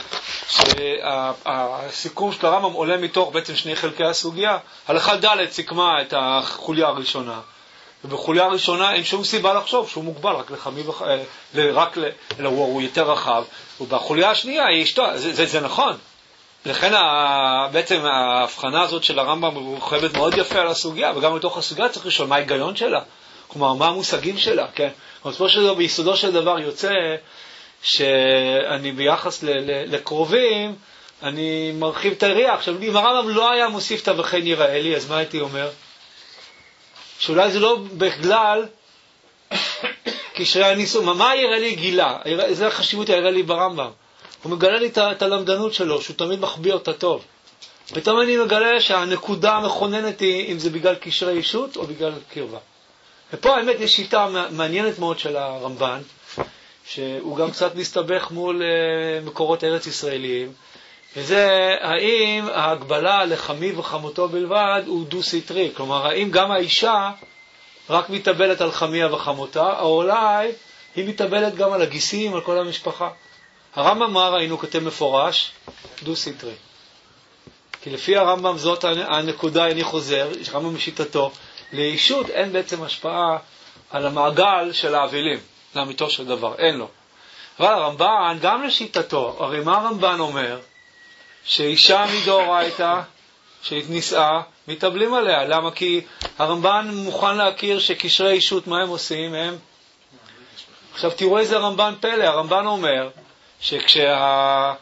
שהסיכום של הרמב"ם עולה מתוך בעצם שני חלקי הסוגיה. הלכה ד' סיכמה את החוליה הראשונה, ובחוליה הראשונה אין שום סיבה לחשוב שהוא מוגבל רק לחמי אלא הוא יותר רחב, ובחוליה השנייה היא אשתו, זה נכון. לכן בעצם ההבחנה הזאת של הרמב"ם מורחבת מאוד יפה על הסוגיה, וגם בתוך הסוגיה צריך לשאול מה ההיגיון שלה, כלומר מה המושגים שלה, כן? אבל ביסודו של דבר יוצא שאני ביחס לקרובים, אני מרחיב את היריעה. עכשיו, אם הרמב"ם לא היה מוסיף את וכן יראה לי, אז מה הייתי אומר? שאולי זה לא בגלל קשרי הנישואים. מה יראה לי גילה? זה החשיבות היראה לי ברמב"ם. הוא מגלה לי את הלמדנות שלו, שהוא תמיד מחביא אותה טוב. ותמיד אני מגלה שהנקודה המכוננת היא אם זה בגלל קשרי אישות או בגלל קרבה. ופה האמת יש שיטה מעניינת מאוד של הרמב"ן, שהוא גם קצת מסתבך מול מקורות ארץ ישראליים, וזה האם ההגבלה לחמי וחמותו בלבד הוא דו-סטרי, כלומר האם גם האישה רק מתאבלת על חמיה וחמותה, או אולי היא מתאבלת גם על הגיסים, על כל המשפחה. הרמב"ם מה ראינו כתב מפורש? דו סטרי. כי לפי הרמב"ם זאת הנקודה, אני חוזר, הרמב"ם משיטתו, לאישות אין בעצם השפעה על המעגל של האבלים, לאמיתו של דבר, אין לו. אבל הרמב"ן, גם לשיטתו, הרי מה הרמב"ן אומר? שאישה מדאורייתא, שהתנישאה, מתאבלים עליה. למה? כי הרמב"ן מוכן להכיר שקשרי אישות, מה הם עושים? עכשיו תראו איזה הרמב"ן פלא. הרמב"ן אומר שכשהבעל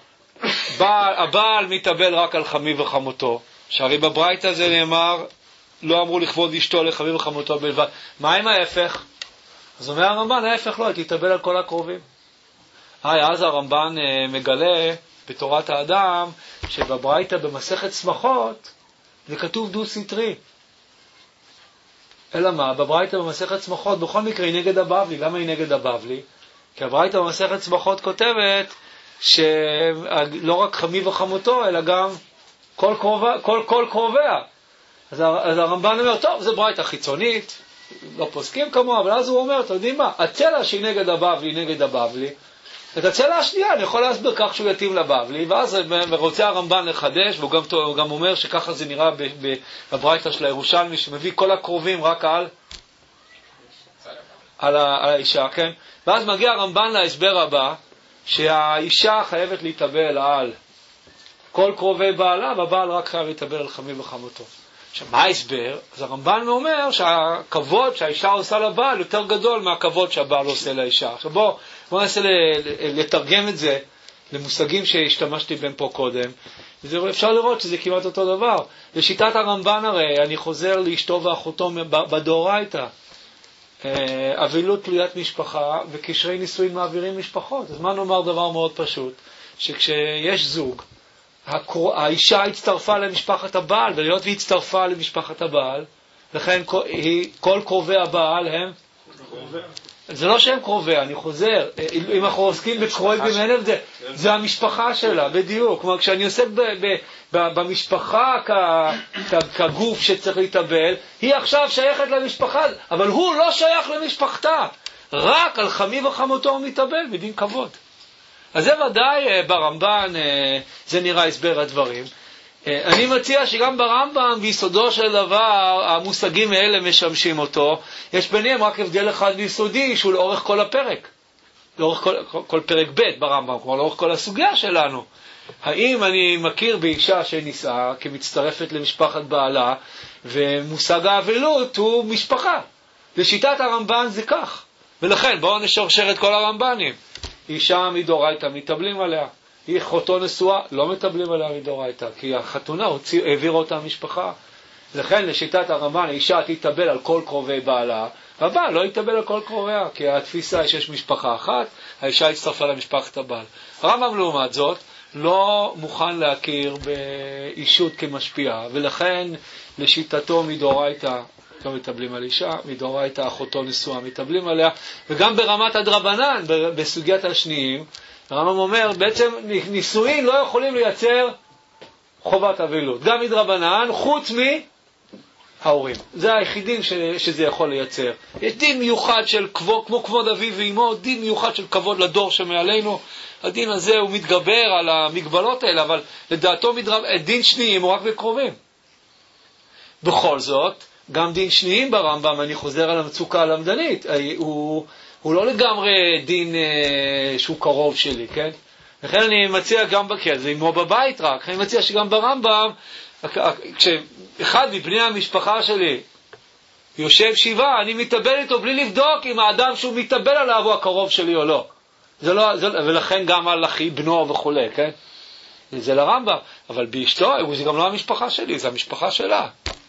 מתאבל רק על חמי וחמותו, שהרי בברייתא זה נאמר, לא אמרו לכבוד אשתו לחמי וחמותו בלבד. מה עם ההפך? אז אומר הרמב"ן, ההפך לא, תתאבל על כל הקרובים. אז הרמב"ן מגלה בתורת האדם שבברייתא במסכת שמחות זה כתוב דו סטרי. אלא מה? בברייתא במסכת שמחות בכל מקרה היא נגד הבבלי. למה היא נגד הבבלי? כי הברייתא במסכת שמחות כותבת שלא רק חמי וחמותו אלא גם כל קרוביה. אז הרמב"ן אומר, טוב, זה ברייתא חיצונית, לא פוסקים כמוה, אבל אז הוא אומר, אתם יודעים מה? הצלע שהיא נגד הבבלי היא נגד הבבלי. את הצלע השנייה אני יכול להסביר כך שהוא יתאים לבבלי, ואז רוצה הרמב"ן לחדש, והוא גם אומר שככה זה נראה בברייתא של הירושלמי, שמביא כל הקרובים רק על האישה, כן? ואז מגיע הרמב"ן להסבר הבא, שהאישה חייבת להתאבל על כל קרובי בעלה, והבעל רק חייב להתאבל על חמי וחמותו. עכשיו, מה ההסבר? אז הרמב"ן אומר שהכבוד שהאישה עושה לבעל יותר גדול מהכבוד שהבעל עושה לאישה. עכשיו בואו ננסה לתרגם את זה למושגים שהשתמשתי בהם פה קודם. אפשר לראות שזה כמעט אותו דבר. לשיטת הרמב"ן הרי, אני חוזר לאשתו ואחותו בדאורייתא. אבילות תלוית משפחה וקשרי נישואין מעבירים משפחות. אז מה נאמר דבר מאוד פשוט? שכשיש זוג, האישה הצטרפה למשפחת הבעל, ולהיות והיא הצטרפה למשפחת הבעל, לכן כל קרובי הבעל הם זה לא שהם קרוביה, אני חוזר, אם אנחנו עוסקים בקרובים זה המשפחה שלה, בדיוק. כלומר, כשאני עוסק במשפחה כגוף שצריך להתאבל, היא עכשיו שייכת למשפחה, אבל הוא לא שייך למשפחתה, רק על חמי וחמותו הוא מתאבל מדין כבוד. אז זה ודאי ברמב"ן, זה נראה הסבר הדברים. אני מציע שגם ברמב"ם ביסודו של דבר המושגים האלה משמשים אותו. יש ביניהם רק הבדל אחד ביסודי שהוא לאורך כל הפרק, לאורך כל פרק ב' ברמב"ם, כלומר לאורך כל הסוגיה שלנו. האם אני מכיר באישה שנישאה כמצטרפת למשפחת בעלה, ומושג האבלות הוא משפחה. לשיטת הרמב"ן זה כך, ולכן בואו נשרשר את כל הרמב"נים. אישה מדאורייתא מתאבלים עליה, היא אחותו נשואה, לא מתאבלים עליה מדאורייתא, כי החתונה העבירה אותה משפחה. לכן לשיטת הרמב"ן האישה תתאבל על כל קרובי בעלה, והבעל לא יתאבל על כל קרוביה, כי התפיסה היא שיש משפחה אחת, האישה הצטרפה למשפחת הבעל. הרמב"ם לעומת זאת לא מוכן להכיר באישות כמשפיעה, ולכן לשיטתו מדאורייתא לא מתאבלים על אישה, מדאורייתא אחותו נשואה מתאבלים עליה. וגם ברמת הדרבנן, בסוגיית השניים, הרמב"ם אומר, בעצם נישואין לא יכולים לייצר חובת אבלות, גם מדרבנן, חוץ מההורים. זה היחידים שזה יכול לייצר. יש דין מיוחד של כבוד, כמו כבוד אביו ואמו, דין מיוחד של כבוד לדור שמעלינו. הדין הזה הוא מתגבר על המגבלות האלה, אבל לדעתו דין שניים הוא רק בקרובים. בכל זאת, גם דין שניים ברמב"ם, אני חוזר על המצוקה הלמדנית, הוא לא לגמרי דין שהוא קרוב שלי, כן? לכן אני מציע גם, זה אמו בבית רק, אני מציע שגם ברמב"ם, כשאחד מבני המשפחה שלי יושב שבעה, אני מתאבל איתו בלי לבדוק אם האדם שהוא מתאבל עליו הוא הקרוב שלי או לא. ולכן גם על אחי, בנו וכו', כן? זה לרמב"ם, אבל באשתו, זה גם לא המשפחה שלי, זה המשפחה שלה.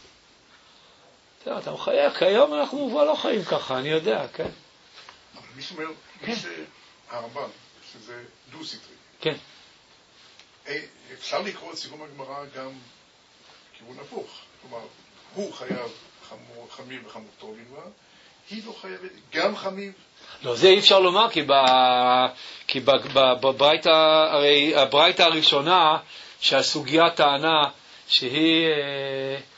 אתה מחייך, כי היום אנחנו כבר לא חיים ככה, אני יודע, כן? אבל מי שאומר, מי שהרמב"ן, שזה דו סטרי. כן. אפשר לקרוא את סיכום הגמרא גם כיוון הפוך. כלומר, הוא חייב חמיו וחמותו בלבד, היא לא חייבת, גם חמיו. לא, זה אי אפשר לומר, כי בברייתא, הרי הברייתא הראשונה, שהסוגיה טענה שהיא,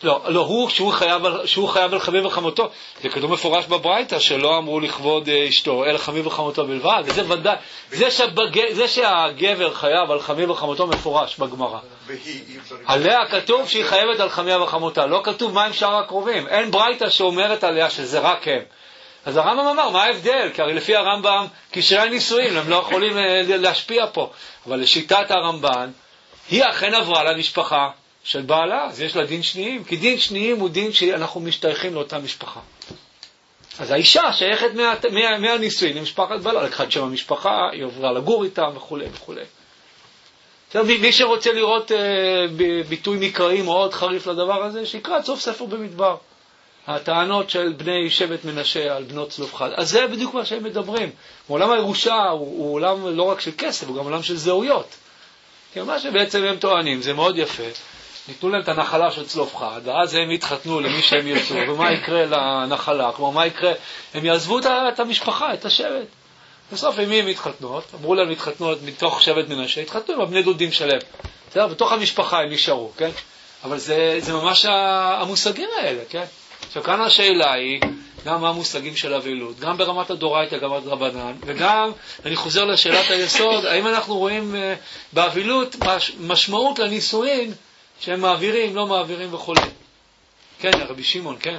לא, שהוא חייב על חמיו וחמותו. זה כתוב מפורש בברייתא שלא אמרו לכבוד אשתו, אלא חמיו וחמותו בלבד. וזה ודאי, זה שהגבר חייב על חמיו וחמותו מפורש בגמרא. עליה כתוב שהיא חייבת על חמיה וחמותה, לא כתוב מה עם שאר הקרובים. אין ברייתא שאומרת עליה שזה רק הם. אז הרמב"ם אמר, מה ההבדל? כי הרי לפי הרמב"ם, קשרי נישואים, הם לא יכולים להשפיע פה. אבל לשיטת הרמב"ן, היא אכן עברה למשפחה של בעלה, אז יש לה דין שניים, כי דין שניים הוא דין שאנחנו משתייכים לאותה משפחה. אז האישה שייכת מהנישואים למשפחת בעלה, לקחת שם המשפחה, היא עוברה לגור איתם וכו' וכו'. מי שרוצה לראות ביטוי מקראי מאוד חריף לדבר הזה, שיקרא את סוף ספר במדבר. הטענות של בני שבט מנשה על בנות צלופחד. אז זה בדיוק מה שהם מדברים. עולם הירושה הוא עולם לא רק של כסף, הוא גם עולם של זהויות. כי מה שבעצם הם טוענים, זה מאוד יפה. ניתנו להם את הנחלה של צלופחד, ואז הם יתחתנו למי שהם ירצו, ומה יקרה לנחלה? כלומר, מה יקרה? הם יעזבו את המשפחה, את השבט. בסוף עם מי הם התחתנות? אמרו להם להתחתנות מתוך שבט מנשה, התחתנו עם הבני דודים שלהם. בתוך המשפחה הם נשארו, כן? אבל זה ממש המושגים האלה, כן? עכשיו כאן השאלה היא, גם מה המושגים של אבילות, גם ברמת הדורייתא, גם ברמת רבנן, וגם, אני חוזר לשאלת היסוד, האם אנחנו רואים באבילות משמעות לנישואין שהם מעבירים, לא מעבירים וכו'. כן, רבי שמעון, כן.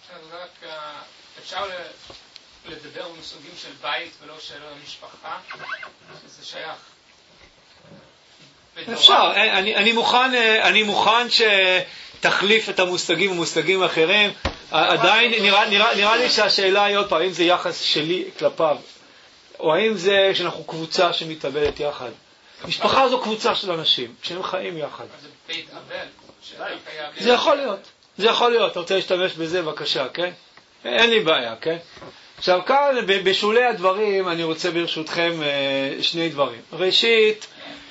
אפשר לדבר במושגים של בית ולא של המשפחה, שזה שייך. אפשר, אני מוכן שתחליף את המושגים ומושגים אחרים. עדיין נראה לי שהשאלה היא עוד פעם, האם זה יחס שלי כלפיו, או האם זה שאנחנו קבוצה שמתאבדת יחד. משפחה זו קבוצה של אנשים שהם חיים יחד. זה בית אבל. זה יכול להיות. זה יכול להיות. אתה רוצה להשתמש בזה, בבקשה, כן? אין לי בעיה, כן? עכשיו כאן בשולי הדברים אני רוצה ברשותכם שני דברים. ראשית,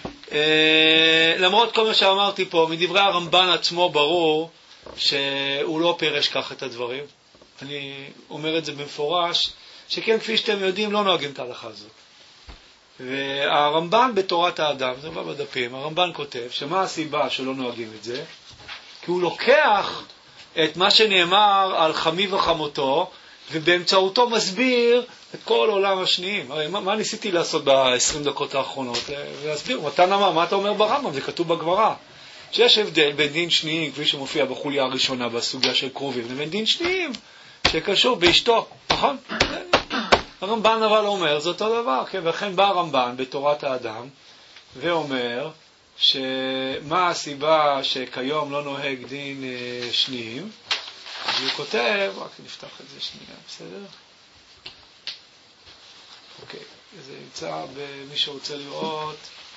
למרות כל מה שאמרתי פה, מדברי הרמב"ן עצמו ברור שהוא לא פירש כך את הדברים. אני אומר את זה במפורש, שכן כפי שאתם יודעים לא נוהגים את ההלכה הזאת. והרמב"ן בתורת האדם, זה בא בדפים, הרמב"ן כותב שמה הסיבה שלא נוהגים את זה? כי הוא לוקח את מה שנאמר על חמי וחמותו, ובאמצעותו מסביר את כל עולם השניים. הרי מה ניסיתי לעשות ב-20 דקות האחרונות? להסביר, מתן אמר, מה אתה אומר ברמב"ם? זה כתוב בגמרא. שיש הבדל בין דין שניים, כפי שמופיע בחוליה הראשונה בסוגיה של קרובים, לבין דין שניים שקשור באשתו, נכון? הרמב"ן אבל אומר, זה אותו דבר, כן? וכן בא הרמב"ן בתורת האדם, ואומר שמה הסיבה שכיום לא נוהג דין שניים, והוא כותב, רק נפתח את זה שנייה, בסדר? אוקיי, זה נמצא במי שרוצה לראות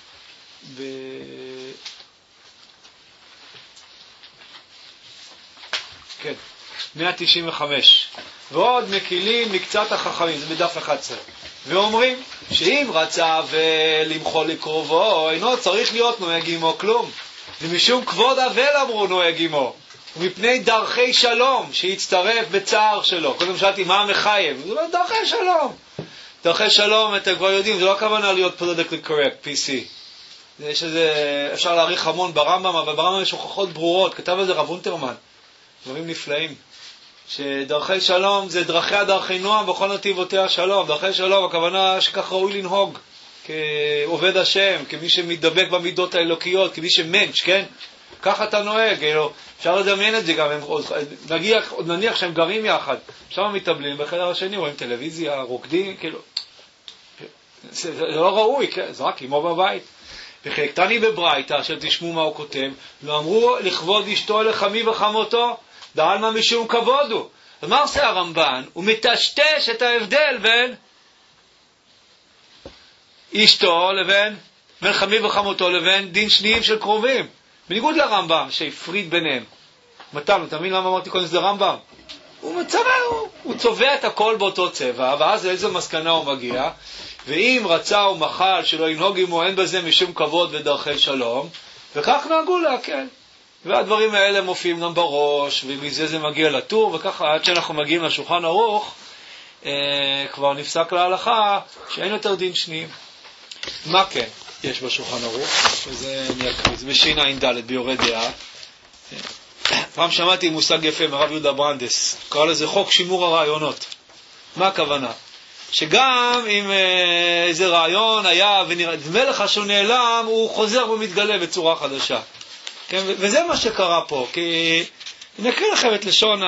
כן, 195. ועוד מקילים מקצת החכמים, זה בדף 11. ואומרים שאם רצה ולמחול לקרובו, אינו צריך להיות נוהג עמו כלום. ומשום כבוד אבל אמרו נוהג עמו. ומפני דרכי שלום שיצטרף בצער שלו. קודם שאלתי מה המחייב? זה לא דרכי שלום. דרכי שלום, אתם כבר יודעים, זה לא הכוונה להיות politically correct, PC. אפשר להעריך המון ברמב"ם, אבל ברמב"ם יש הוכחות ברורות. כתב על זה רב אונטרמן. דברים נפלאים. שדרכי שלום זה דרכי נועם וכל נתיבותיה שלום. דרכי שלום, הכוונה שכך ראוי לנהוג כעובד השם, כמי שמתדבק במידות האלוקיות, כמי שמנץ', כן? ככה אתה נוהג, אפשר לדמיין את זה גם, עוד נניח שהם גרים יחד, שם מתאבלים, בחדר השני רואים טלוויזיה, רוקדים, כאילו, זה לא ראוי, כן? זה רק עמו בבית. וחלקתני בברייתא, אשר תשמעו מה הוא כותב, לא אמרו לכבוד אשתו לחמי וחמותו, דעלמא משום כבוד הוא. אז מה עושה הרמב"ן? הוא מטשטש את ההבדל בין אשתו בין חמי וחמותו לבין דין שניים של קרובים. בניגוד לרמב"ם שהפריד ביניהם. מתן, אתה מבין למה אמרתי קודם שזה רמב"ם? הוא צובע את הכל באותו צבע, ואז לאיזו מסקנה הוא מגיע, ואם רצה או מחל שלא ינהוג עמו, אין בזה משום כבוד ודרכי שלום, וכך נהגו להקל. והדברים האלה מופיעים גם בראש, ומזה זה מגיע לטור, וככה עד שאנחנו מגיעים לשולחן ערוך, כבר נפסק להלכה שאין יותר דין שניים. מה כן יש בשולחן ערוך? וזה אני אקריא, זה בשע"ד ביורה דעה. פעם שמעתי מושג יפה מרב יהודה ברנדס, קרא לזה חוק שימור הרעיונות. מה הכוונה? שגם אם איזה רעיון היה ונדמה לך שהוא נעלם, הוא חוזר ומתגלה בצורה חדשה. כן? וזה מה שקרה פה, כי אני אקריא לכם את לשון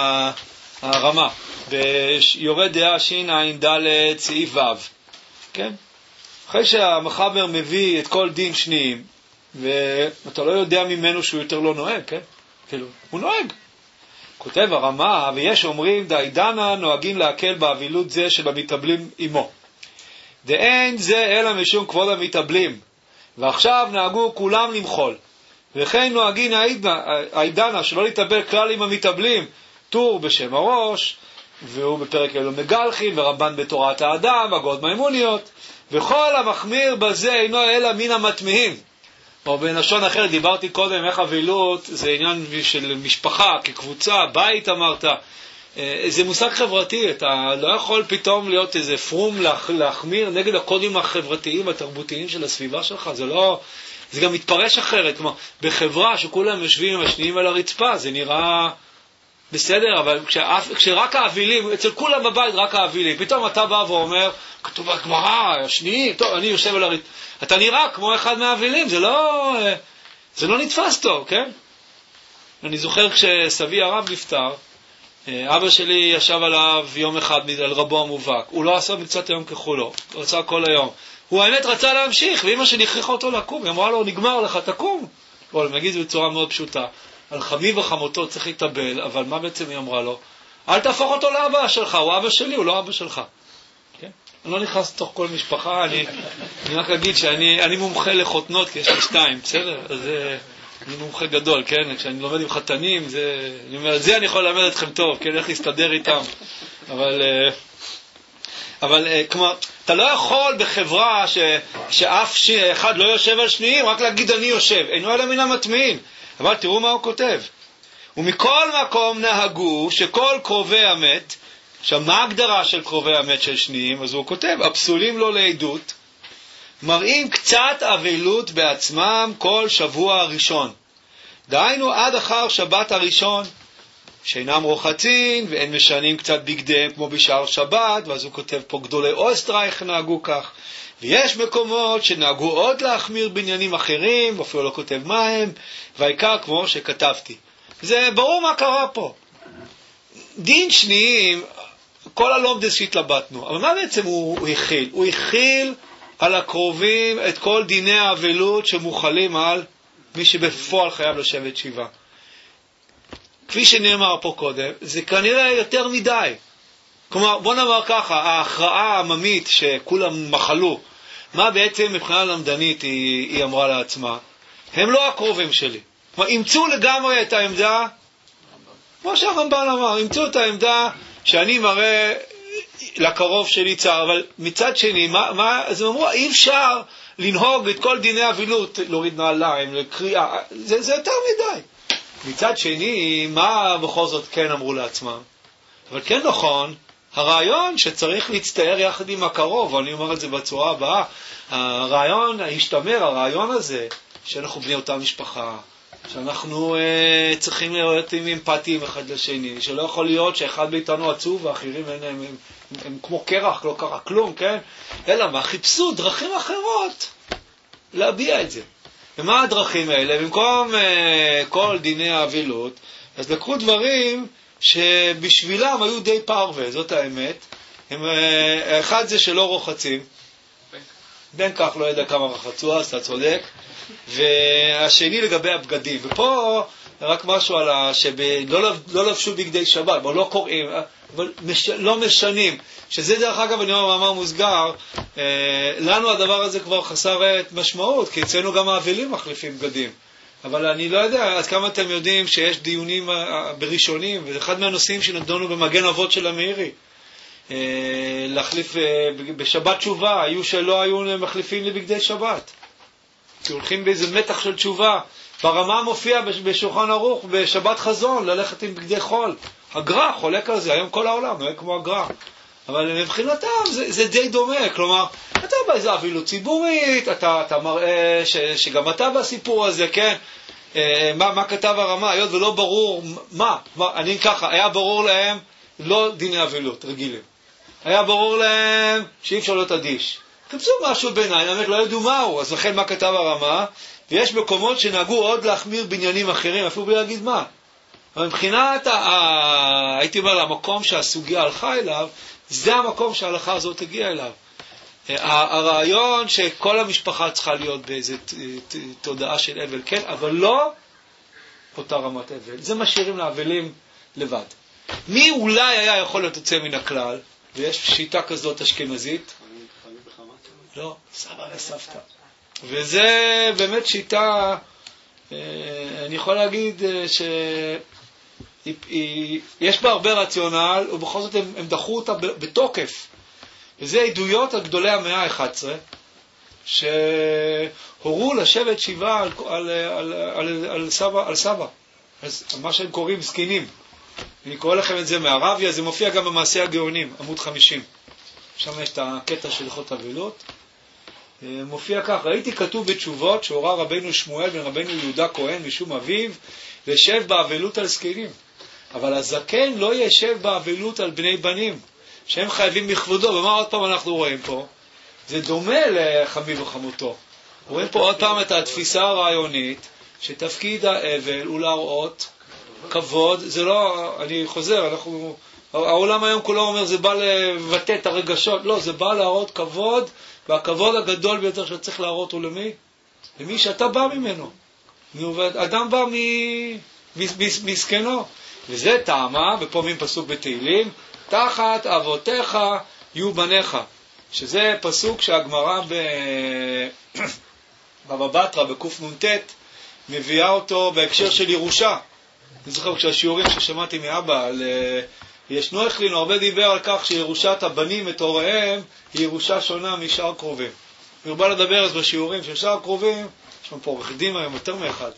הרמה, ביורד דעה ש"ע ד' סעיף ו', כן? אחרי שהמחבר מביא את כל דין שניים, ואתה לא יודע ממנו שהוא יותר לא נוהג, כן? כאילו, הוא נוהג. כותב הרמה, ויש אומרים, דעידנה נוהגים להקל באבילות זה שבמתאבלים עמו. דאין זה אלא משום כבוד המתאבלים, ועכשיו נהגו כולם למחול. וכן נוהגים העידנה שלא להתאבל כלל עם המתאבלים, טור בשם הראש, והוא בפרק אלו מגלחים, ורבן בתורת האדם, הגות מימוניות, וכל המחמיר בזה אינו אלא מן המתמיהים. או בלשון אחר, דיברתי קודם איך אבילות זה עניין של משפחה, כקבוצה, בית אמרת, זה מושג חברתי, אתה לא יכול פתאום להיות איזה פרום להחמיר נגד הקודים החברתיים התרבותיים של הסביבה שלך, זה גם מתפרש אחרת, כמו בחברה שכולם יושבים עם השניים על הרצפה, זה נראה בסדר, אבל כשרק האבילים, אצל כולם בבית רק האבילים, פתאום אתה בא ואומר, כתוב בגמרא, השניים, טוב, אני יושב על הרצפה, אתה נראה כמו אחד מהאבילים, זה לא נתפס טוב, כן? אני זוכר כשסבי הרב נפטר, אבא שלי ישב עליו יום אחד על רבו המובהק, הוא לא עשה מקצת היום כחולו, הוא רצה כל היום, הוא האמת רצה להמשיך, ואמא שלי הכריחה אותו לקום, היא אמרה לו, נגמר לך, תקום. הוא מגיד זה בצורה מאוד פשוטה, על חמי וחמותו צריך להתאבל, אבל מה בעצם היא אמרה לו? אל תהפוך אותו לאבא שלך, הוא אבא שלי, הוא לא אבא שלך. כן? אני לא נכנס לתוך כל משפחה, אני רק אגיד שאני מומחה לחותנות, כי יש לי 2, בסדר? אז אני מומחה גדול, כן? כשאני לומד עם חתנים, אני אומר, זה אני יכול ללמד אתכם טוב, כן? איך להסתדר איתם. אבל כלומר, אתה לא יכול בחברה שאף אחד לא יושב על שניים, רק להגיד אני יושב, אינו אלא מן המתמיהים. אבל תראו מה הוא כותב. ומכל מקום נהגו שכל קרובי המת, עכשיו מה ההגדרה של קרובי המת של שניים? אז הוא כותב, הפסולים לו לעדות, מראים קצת אבילות בעצמם כל שבוע הראשון. דהיינו עד אחר שבת הראשון, שאינם רוחצים ואין משנים קצת בגדיהם כמו בשאר שבת, ואז הוא כותב פה גדולי אוסטרייך נהגו כך, ויש מקומות שנהגו עוד להחמיר בעניינים אחרים, ואפילו לא כותב מה הם, והעיקר כמו שכתבתי. זה ברור מה קרה פה. דין שניים, כל הלומדס שהתלבטנו, אבל מה בעצם הוא הכיל? הוא הכיל על הקרובים את כל דיני האבלות שמוכלים על מי שבפועל חייב לשבת שבעה. כפי שנאמר פה קודם, זה כנראה יותר מדי. כלומר, בוא נאמר ככה, ההכרעה העממית שכולם מחלו, מה בעצם מבחינה למדנית היא אמרה לעצמה? הם לא הקרובים שלי. כלומר, אימצו לגמרי את העמדה, כמו שהרמב"ן אמר, אימצו את העמדה שאני מראה לקרוב שלי צער, אבל מצד שני, אז הם אמרו, אי אפשר לנהוג את כל דיני אבילות, להוריד נעליים, לקריאה, זה יותר מדי. מצד שני, מה בכל זאת כן אמרו לעצמם? אבל כן נכון, הרעיון שצריך להצטער יחד עם הקרוב, ואני אומר את זה בצורה הבאה, הרעיון השתמר, הרעיון הזה, שאנחנו בני אותה משפחה, שאנחנו צריכים להיות עם אמפתיים אחד לשני, שלא יכול להיות שאחד מאיתנו עצוב ואחרים הם כמו קרח, לא קרה כלום, כן? אלא מה? חיפשו דרכים אחרות להביע את זה. ומה הדרכים האלה? במקום כל דיני האבילות, אז לקחו דברים שבשבילם היו די פרווה, זאת האמת. אחד זה שלא רוחצים. בין כך לא יודע כמה רחצו, אז אתה צודק. והשני לגבי הבגדים. ופה רק משהו על שלא לבשו בגדי שבת, אבל לא קוראים, אבל לא משנים. שזה דרך אגב, אני אומר מאמר מוסגר, לנו הדבר הזה כבר חסר משמעות, כי אצלנו גם האבלים מחליפים בגדים. אבל אני לא יודע, אז כמה אתם יודעים שיש דיונים בראשונים, ואחד מהנושאים שנדונו במגן אבות של המאירי, להחליף בשבת תשובה, היו שלא היו מחליפים לבגדי שבת. כי הולכים באיזה מתח של תשובה. ברמה מופיע בשולחן ערוך, בשבת חזון, ללכת עם בגדי חול. הגר"א חולק על זה, היום כל העולם, נראה כמו הגר"א. אבל מבחינתם זה די דומה, כלומר, אתה באיזה אבילות ציבורית, אתה מראה שגם אתה בסיפור הזה, כן? מה כתב הרמה, היות ולא ברור מה, אני ככה, היה ברור להם לא דיני אבלות רגילים, היה ברור להם שאי אפשר להיות אדיש, חיפשו משהו ביניים, האמת לא ידעו מהו, אז לכן מה כתב הרמה, ויש מקומות שנהגו עוד להחמיר בעניינים אחרים, אפילו בלי להגיד מה, אבל מבחינת, הייתי אומר, המקום שהסוגיה הלכה אליו, זה המקום שההלכה הזאת הגיעה אליו. הרעיון שכל המשפחה צריכה להיות באיזו תודעה של אבל, כן, אבל לא אותה רמת אבל. זה משאירים לאבלים לבד. מי אולי היה יכול להיות יוצא מן הכלל, ויש שיטה כזאת אשכנזית? לא, סבא וסבתא. וזה באמת שיטה, אני יכול להגיד יש בה הרבה רציונל, ובכל זאת הם דחו אותה בתוקף. וזה עדויות על גדולי המאה ה-11, שהורו לשבת שבעה על סבא, מה שהם קוראים זקנים. אני קורא לכם את זה מהרביה, זה מופיע גם במעשה הגאונים, עמוד 50. שם יש את הקטע של הלכות אבלות. מופיע כך, ראיתי כתוב בתשובות שהורה רבנו שמואל בן רבנו יהודה כהן משום אביו, לשב באבלות על זקנים. אבל הזקן לא ישב באבלות על בני בנים, שהם חייבים בכבודו. ומה עוד פעם אנחנו רואים פה? זה דומה לחמי וחמותו. רואים פה עוד פעם את התפיסה הרעיונית, שתפקיד האבל הוא להראות כבוד. זה לא, אני חוזר, העולם היום כולו אומר זה בא לבטא את הרגשות. לא, זה בא להראות כבוד, והכבוד הגדול ביותר שצריך להראות הוא למי? למי שאתה בא ממנו. אדם בא מסכנו. וזה טעמה, ופה מן פסוק בתהילים, תחת אבותיך יהיו בניך, שזה פסוק שהגמרא בבבא בתרא בקנ"ט מביאה אותו בהקשר של ירושה. אני זוכר כשהשיעורים ששמעתי מאבא על ישנו החלינו, הרבה דיבר על כך שירושת הבנים את הוריהם היא ירושה שונה משאר קרובים. מרבה לדבר אז בשיעורים של שאר קרובים, יש לנו פה עורך דין היום יותר מאחד,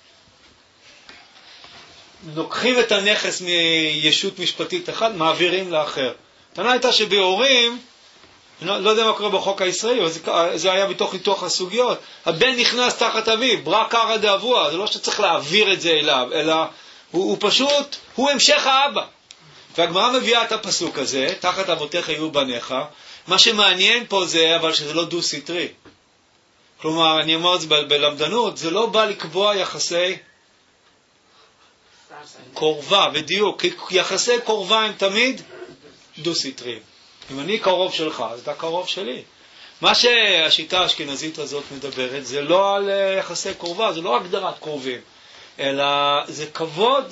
לוקחים את הנכס מישות משפטית אחד, מעבירים לאחר. טענה הייתה שבהורים, לא יודע מה קורה בחוק הישראלי, אבל זה היה בתוך הסוגיות. הבן נכנס תחת אביו, ברא קרא דאבוה, זה לא שצריך להעביר את זה אליו, אלא הוא פשוט, הוא המשך האבא. והגמרא מביאה את הפסוק הזה, תחת אבותיך יהיו בניך. מה שמעניין פה זה, אבל שזה לא דו סטרי. כלומר, אני אומר את זה בלמדנות, זה לא בא לקבוע יחסי קורבה, בדיוק, יחסי קורבה הם תמיד דו-סטריים. אם אני קרוב שלך, אז אתה קרוב שלי. מה שהשיטה האשכנזית הזאת מדברת, זה לא על יחסי קורבה, זה לא הגדרת קרובים, אלא זה כבוד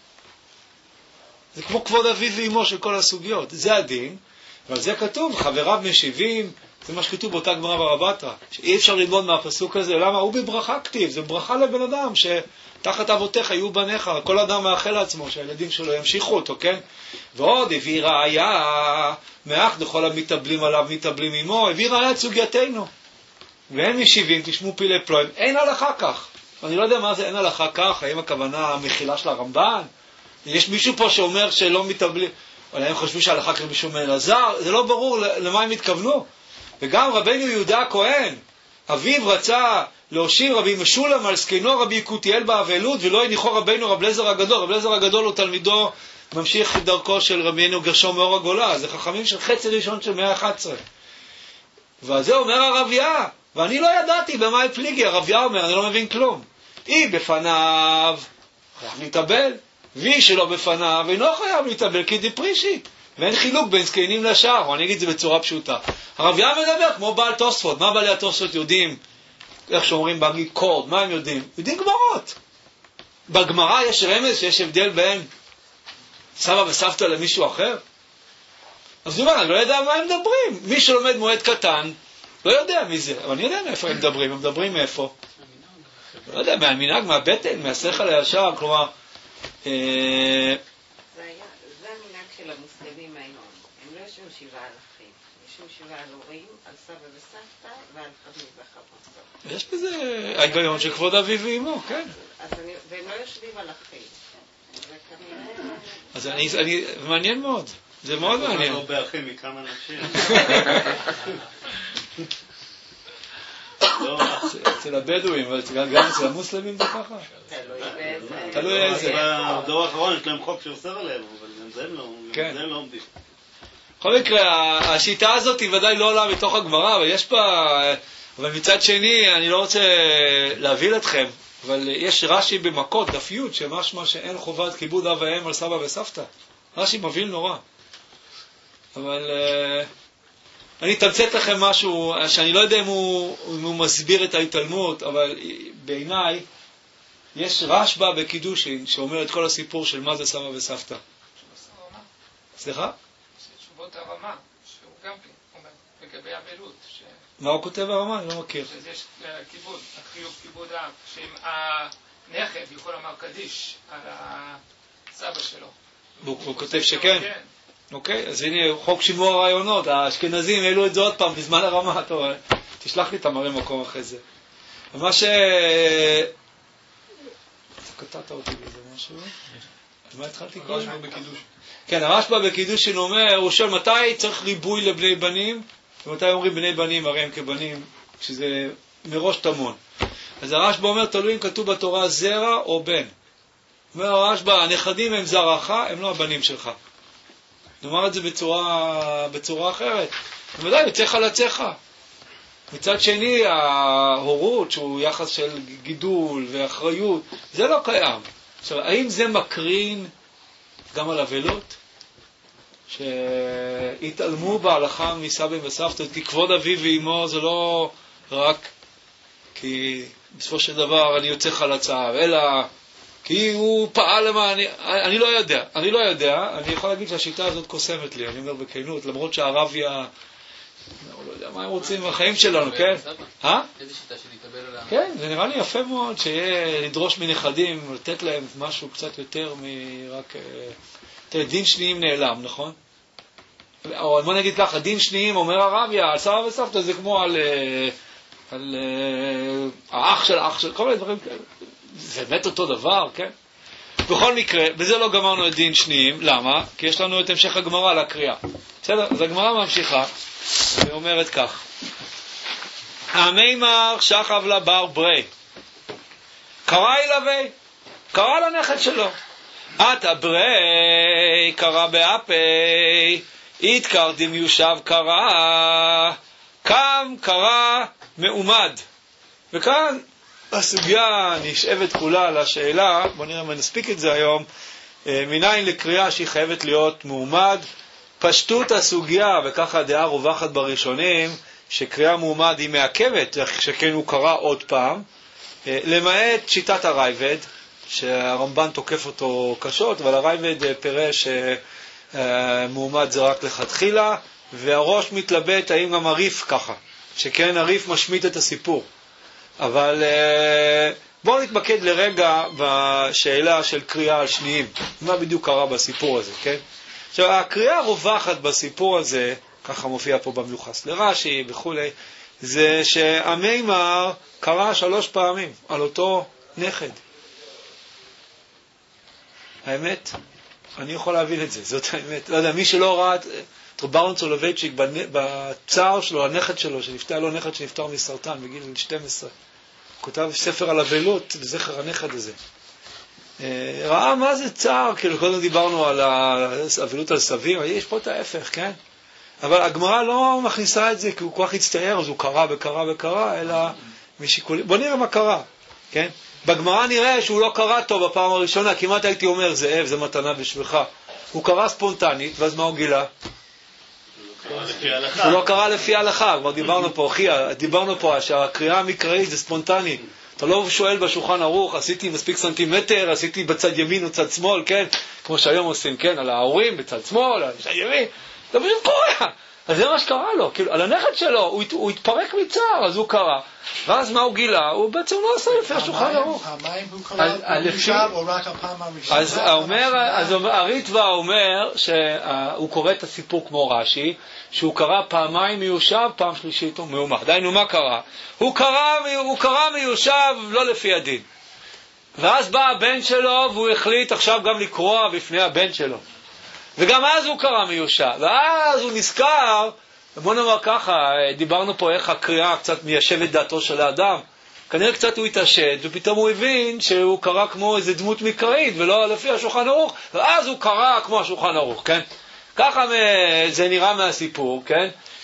זה כמו כבוד אביו ואמו של כל הסוגיות. זה הדין, אבל זה כתוב, חבריו משיבים, זה מה שכתוב באותה גמרא בבבא בתרא, שאי אפשר ללמוד מהפסוק הזה. למה? הוא בברכה כתיב, זה ברכה לבן אדם תחת אבותיך יהיו בניך, כל אדם מאחל לעצמו שהילדים שלו ימשיכו אותו, כן? ועוד הביא ראיה, מאח דכל המתאבלים עליו מתאבלים עמו, הביא ראיה את סוגייתנו. והם משיבים, תשמעו פילי פלואים, אין הלכה כך. אני לא יודע מה זה אין הלכה כך, האם הכוונה המחילה של הרמב"ן? יש מישהו פה שאומר שלא מתאבלים, אבל הם חושבים שההלכה כאן מישהו מאלעזר, זה לא ברור למה הם התכוונו. וגם רבנו יהודה כהן, אביו רצה להושיב רבי משולם על זקנו רבי יקותיאל באבלות, ולא הניחו רבנו רב אליעזר הגדול. רב אליעזר הגדול הוא תלמידו, ממשיך דרכו של רבינו גרשום מאור הגולה, זה חכמים של חצי ראשון של 111. ועל זה אומר הרביה, ואני לא ידעתי במה הפליגי. הרביה אומר, אני לא מבין כלום. היא בפניו חייב להתאבל, והיא שלא בפניו אינו חייב להתאבל, כי דיפרישי, ואין חילוק בין זקנים לשאר. או אני אגיד את זה בצורה פשוטה. הרביה מדבר כמו בעל תוספות. מה בעלי התוספות יודעים? איך שאומרים באנגלית קורד, מה הם יודעים? יודעים גמרות. בגמרא יש רמז שיש הבדל בין סבא וסבתא למישהו אחר? אז הוא אומר, אני לא יודע מה הם מדברים. מי שלומד מועד קטן לא יודע מי זה, אבל אני יודע מאיפה הם מדברים. הם מדברים מאיפה? לא יודע, מהמנהג, מהבטן, מהשכל הישר. כלומר זה המנהג של המוסלמים היום. הם לא יושבים שבעה על אחים, יושבים שבעה על הורים, על סבא וסבתא ועל חמי וחמותו. יש בזה ההיגיון של כבוד אביו ואמו, כן. והם לא יושבים על אחים. אז אני מעניין מאוד, זה מאוד מעניין. לא באחים מכמה נשים. אצל הבדואים, אבל גם אצל המוסלמים זה ככה? תלוי איזה. בדור האחרון יש להם חוק שאוסר עליהם, אבל גם זה הם לא עומדים. בכל מקרה, השיטה הזאת היא ודאי לא עולה מתוך הגמרא, אבל יש בה, אבל מצד שני, אני לא רוצה להביא אתכם, אבל יש רש"י במכות, דף י' שמשמע שאין חובת כיבוד אב ואם על סבא וסבתא. רש"י מבהיל נורא. אבל אני אתמצת לכם משהו שאני לא יודע אם הוא מסביר את ההתעלמות, אבל בעיניי יש רשב"א בקידושין שאומר את כל הסיפור של מה זה סבא וסבתא. סליחה? תשובות הרמה, שהוא גם כן אומר, לגבי אבלות. מה הוא כותב הרמה? אני לא מכיר. שיש כיבוד, החיוב כיבוד אב, שאם הנכד יכול לומר קדיש על הסבא שלו. הוא כותב שכן? אוקיי, אז הנה חוק שימור הרעיונות, האשכנזים העלו את זה עוד פעם בזמן הרמה, טוב, תשלח לי את המראה מקום אחרי זה. ומה קטעת אותי בזה משהו? אז מה התחלתי קודם? הרשב"א בקידוש. כן, הרשב"א בקידושין אומר, הוא שואל מתי צריך ריבוי לבני בנים, ומתי אומרים בני בנים הרי הם כבנים, כשזה מראש תמון. אז הרשב"א אומר, תלוי אם כתוב בתורה זרע או בן. אומר הרשב"א, הנכדים הם זרעך, הם לא הבנים שלך. נאמר את זה בצורה אחרת. בוודאי, יוצא חלציך. מצד שני, ההורות, שהוא יחס של גידול ואחריות, זה לא קיים. עכשיו, האם זה מקרין גם על אבלות? שהתעלמו בהלכה מסבא וסבתא, כי כבוד אביו ואמו זה לא רק כי בסופו של דבר אני יוצא חלציו, אלא כי הוא פעל למה, אני לא יודע, אני יכול להגיד שהשיטה הזאת קוסמת לי, אני אומר בכנות, למרות שהערביה, לא יודע מה הם רוצים בחיים שלנו, כן? איזה שיטה שתתקבל על כן, זה נראה לי יפה מאוד, שיהיה לדרוש מנכדים, לתת להם משהו קצת יותר מרק, דין שניים נעלם, נכון? או בוא נגיד ככה, דין שניים אומר הרביה, על סבא וסבתא זה כמו על האח של, כל מיני דברים כאלה. זה באמת אותו דבר, כן? בכל מקרה, בזה לא גמרנו את דין שניים, למה? כי יש לנו את המשך הגמרא לקריאה. בסדר? אז הגמרא ממשיכה, ואומרת כך. המימר שכב לבר ברי, קרא אליו, קרא לנכד שלו. אתה ברי, קרא באפי, התקר דמיושב קרא, קם קרא מעומד. וכאן הסוגיה נשאבת כולה על השאלה, בוא נראה מה נספיק את זה היום, מניין לקריאה שהיא חייבת להיות מעומד. פשטות הסוגיה, וככה הדעה רווחת בראשונים, שקריאה מעומד היא מעכבת, שכן הוא קרא עוד פעם, למעט שיטת הרייבד, שהרמב"ן תוקף אותו קשות, אבל הרייבד פירש מעומד זה רק לכתחילה, והראש מתלבט האם גם הריף ככה, שכן הריף משמיט את הסיפור. אבל בואו נתמקד לרגע בשאלה של קריאה על שניים. מה בדיוק קרה בסיפור הזה, כן? עכשיו, הקריאה הרווחת בסיפור הזה, ככה מופיע פה במלוחס לרש"י וכו', זה שהמימר קרא 3 פעמים על אותו נכד. האמת, אני יכול להבין את זה, זאת האמת. לא יודע, מי שלא ראה את ברון סולובייצ'יק בצער שלו, הנכד שלו, שנפטר לו נכד שנפטר מסרטן בגיל 12, הוא כותב ספר על אבלות לזכר הנכד הזה. ראה מה זה צער, כאילו קודם דיברנו על האבלות על סבים, יש פה את ההפך, כן? אבל הגמרא לא מכניסה את זה, כי הוא כל כך הצטער, אז הוא קרא, אלא משיקולים. בוא נראה מה קרה, כן? בגמרא נראה שהוא לא קרא טוב בפעם הראשונה, כמעט הייתי אומר, זאב, זה מתנה בשבילך. הוא קרא ספונטנית, ואז מה הוא גילה? הוא לא קרא לפי ההלכה, כבר דיברנו פה שהקריאה המקראית זה ספונטני. אתה לא שואל בשולחן ערוך, עשיתי מספיק סנטימטר, עשיתי בצד ימין או צד שמאל, כן? כמו שהיום עושים, כן? על ההורים בצד שמאל, בצד ימין. זה פשוט קורה. אז זה מה שקרה לו. כאילו, על הנכד שלו, הוא התפרק מצער, אז הוא קרא. ואז מה הוא גילה? הוא בעצם לא עשה לפי השולחן ערוך. המים הוא קרא במיושב או רק הפעם הראשונה? אז הריטב"א אומר שהוא קורא את הסיפור כמו רש"י, שהוא קרא פעמיים מיושב, פעם שלישית הוא מעומד. דיינו, מה קרה? הוא קרא מיושב לא לפי הדין. ואז בא הבן שלו, והוא החליט עכשיו גם לקרוא בפני הבן שלו. וגם אז הוא קרא מיושב. ואז הוא נזכר, בוא נאמר ככה, דיברנו פה איך הקריאה קצת מיישבת דעתו של האדם. כנראה קצת הוא התעשת, ופתאום הוא הבין שהוא קרא כמו איזה דמות מקראית, ולא לפי השולחן ערוך, ואז הוא קרא כמו השולחן ערוך, כן? ככה זה נראה מהסיפור, כן?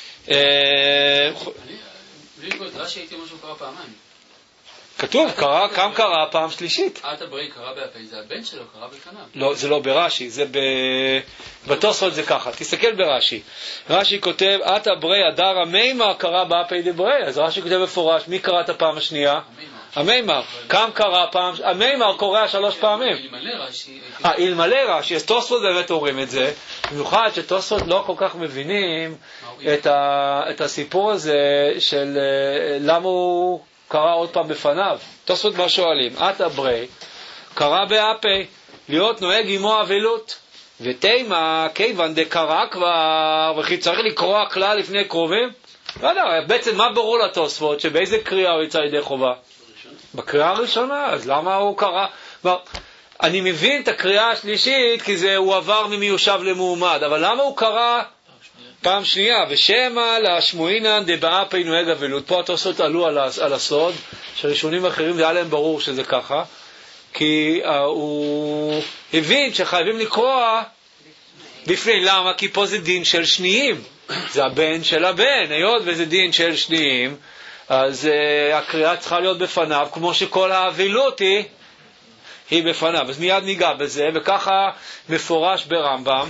בלי לקרוא את רש"י הייתי אומר שהוא קרא פעמיים. כתוב, קרא פעם שלישית. עתה ברי קרא באפי, זה הבן שלו קרא בפניו. לא, זה לא ברש"י, זה בתוספות זה ככה. תסתכל ברש"י. רש"י כותב, עתה ברי הדר המימר קרא באפי דברי. אז רש"י כותב בפורש, מי קרא את הפעם השנייה? המימר. כמה קרא פעם? המימר קורא 3 פעמים. אלמלא רש"י. אז תוספות באמת אומרים את זה. במיוחד שתוספות לא כל כך מבינים את הסיפור הזה של למה הוא קרא עוד פעם בפניו. תוספות מה שואלים, עתה ברי קרא באפי, להיות נוהג עמו אבלות, ותימה כיוון דקרא כבר, וכי צריך לקרוא הכלל לפני קרובים? לא יודע, בעצם מה ברור לתוספות? שבאיזה קריאה הוא יצא ידי חובה? בקריאה הראשונה, אז למה הוא קרא? אני מבין את הקריאה השלישית, כי הוא עבר ממיושב למועמד, אבל למה הוא קרא פעם שנייה? ושמה להשמועינן דבאפי נוהג אבלות. פה התוספות עלו על הסוד, שראשונים אחרים זה היה להם ברור שזה ככה, כי הוא הבין שחייבים לקרוא בפני. למה? כי פה זה דין של שניים, זה הבן של הבן, היות וזה דין של שניים, אז הקריאה צריכה להיות בפניו, כמו שכל האבלות היא בפניו. אז מיד ניגע בזה, וככה מפורש ברמב"ם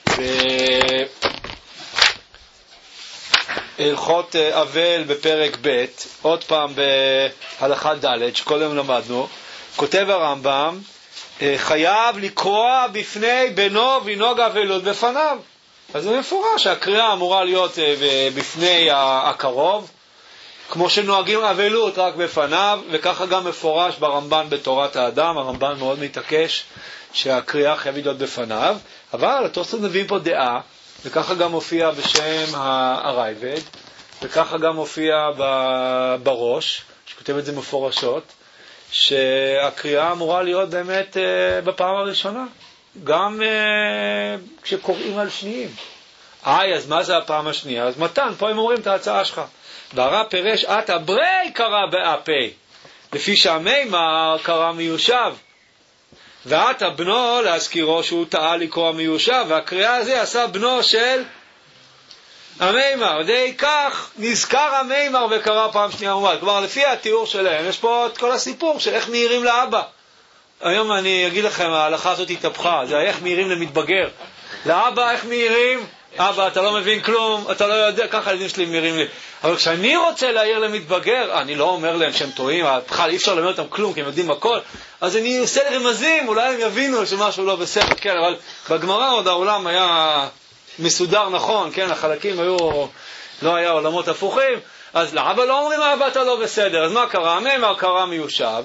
הלכות אבל בפרק ב', עוד פעם בהלכה ד' שקודם למדנו, כותב הרמב"ם, חייב לקרוא בפני בנו וינהוג אבלות בפניו. אז זה מפורש, הקריאה אמורה להיות בפני הקרוב, כמו שנוהגים אבלות רק בפניו, וככה גם מפורש ברמב"ן בתורת האדם. הרמב"ן מאוד מתעקש שהקריאה חייבת להיות בפניו, אבל התוספות מביאים פה דעה, וככה גם מופיע בשם הרייבד, וככה גם מופיע בראש, שכותב את זה מפורשות, שהקריאה אמורה להיות באמת בפעם הראשונה, גם כשקוראים על שניים. אז מה זה הפעם השנייה? אז מתן, פה הם אומרים את ההצעה שלך. ברא פרש, עתה ברי קרא באפי, לפי שהמימר קרא מיושב. ועתה בנו להזכירו שהוא טעה לקרוא מיושב, והקריאה הזה עשה בנו של המימר. די כך נזכר המימר וקרא פעם שנייה מומד. כלומר, לפי התיאור שלהם, יש פה את כל הסיפור של איך מהירים לאבא. היום אני אגיד לכם, ההלכה הזאת התהפכה, זה איך מהירים למתבגר. לאבא איך מהירים? אבא, אתה לא מבין כלום, אתה לא יודע, ככה הילדים שלי מהירים לי. אבל כשאני רוצה להעיר למתבגר, אני לא אומר להם שהם טועים, בכלל אי אפשר ללמד אותם כלום, כי הם יודעים הכל, אז אני עושה רמזים, אולי הם יבינו שמשהו לא בסדר, כן, אבל בגמרא עוד העולם היה מסודר נכון, כן, החלקים היו, לא היה עולמות הפוכים, אז לאבא לא אומרים, אבא אתה לא בסדר, אז מה קרה? המימר קרא מיושב,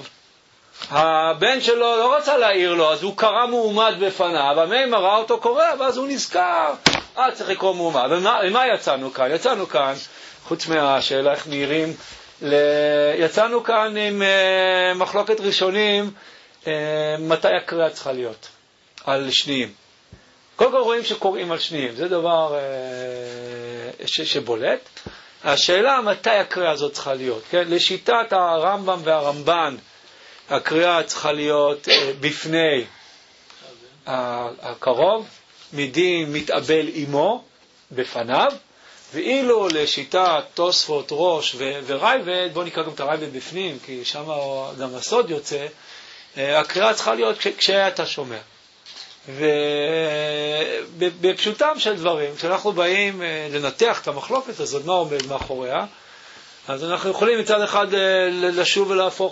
הבן שלו לא רצה להעיר לו, אז הוא קרא מועמד בפניו, המימר ראה אותו קורא, ואז הוא נזכר, צריך לקרוא מועמד. ומה יצאנו כאן? יצאנו כאן, חוץ מהשאלה איך מהירים, יצאנו כאן עם מחלוקת ראשונים, מתי הקריאה צריכה להיות על שניים. קודם כל רואים שקוראים על שניים, זה דבר שבולט. השאלה מתי הקריאה הזאת צריכה להיות, כן? לשיטת הרמב"ם והרמב"ן, הקריאה צריכה להיות בפני הקרוב, מדין מתאבל עמו בפניו, ואילו לשיטת תוספות ראש ורייבד, בוא נקרא גם את הרייבד בפנים, כי שם גם הסוד יוצא, הקריאה צריכה להיות כשאתה שומע. ובפשוטם של דברים, כשאנחנו באים לנתח את המחלוקת הזאת, מה עומד מאחוריה, אז אנחנו יכולים מצד אחד לשוב ולהפוך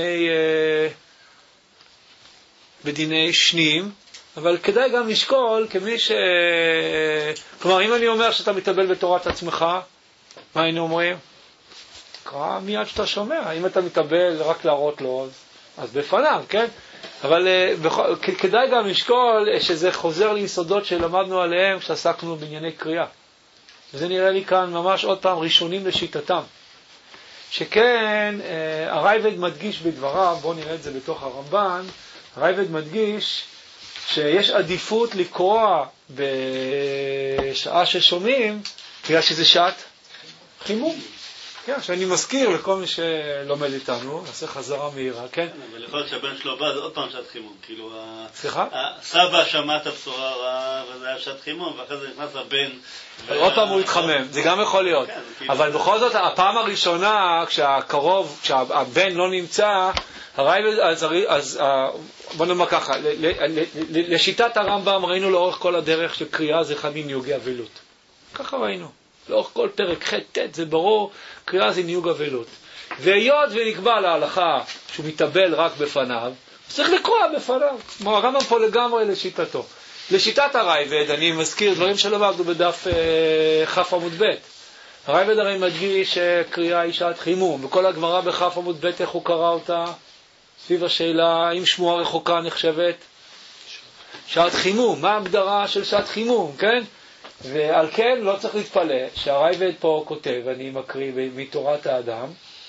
בדיני שניים, אבל כדאי גם לשקול כמי כלומר, אם אני אומר שאתה מתאבל בתורת עצמך, מה היינו אומרים? קרא מיד שאתה שומע. אם אתה מתאבל רק להראות לו, אז בפניו, כן? אבל כדאי גם לשקול שזה חוזר ליסודות שלמדנו עליהם כשעסקנו בענייני קריאה. וזה נראה לי כאן ממש עוד פעם ראשונים לשיטתם. שכן, הרייבד מדגיש בדבריו, בואו נראה את זה בתוך הרמב"ן, הרייבד מדגיש שיש עדיפות לקרוא בשעה ששומעים, בגלל שזה שעת חימום. כן, שאני מזכיר לכל מי שלומד איתנו, נעשה חזרה מהירה, כן? אבל יכול להיות שהבן שלו בא, זה עוד פעם שעת חימום, כאילו, סליחה? סבא שמע את הבשורה הרעה, וזה היה שעת חימום, ואחרי זה נכנס הבן. עוד פעם הוא התחמם, זה גם יכול להיות. אבל בכל זאת, הפעם הראשונה, כשהבן לא נמצא, אז בוא נאמר ככה, לשיטת הרמב"ם ראינו לאורך כל הדרך שקריאה זה אחד מניוגי אבלות. ככה ראינו. לאורך כל פרק ח' ט' זה ברור, קריאה זה ניוג אבלות. והיות ונקבע להלכה שהוא מתאבל רק בפניו, צריך לקרוא בפניו. כמו הרמב"ם פה לגמרי לשיטתו. לשיטת הרייבד, אני מזכיר דברים שלמדנו בדף כ' עמוד ב'. הרייבד הרי מדגיש שקריאה היא שעת חימום, וכל הגמרא בכ' עמוד ב' איך הוא קרא אותה? סביב השאלה, האם שמועה רחוקה נחשבת? שעת חימום, מה ההגדרה של שעת חימום, כן? ועל כן לא צריך להתפלא שהרייבד פה כותב, אני מקריא מתורת האדם,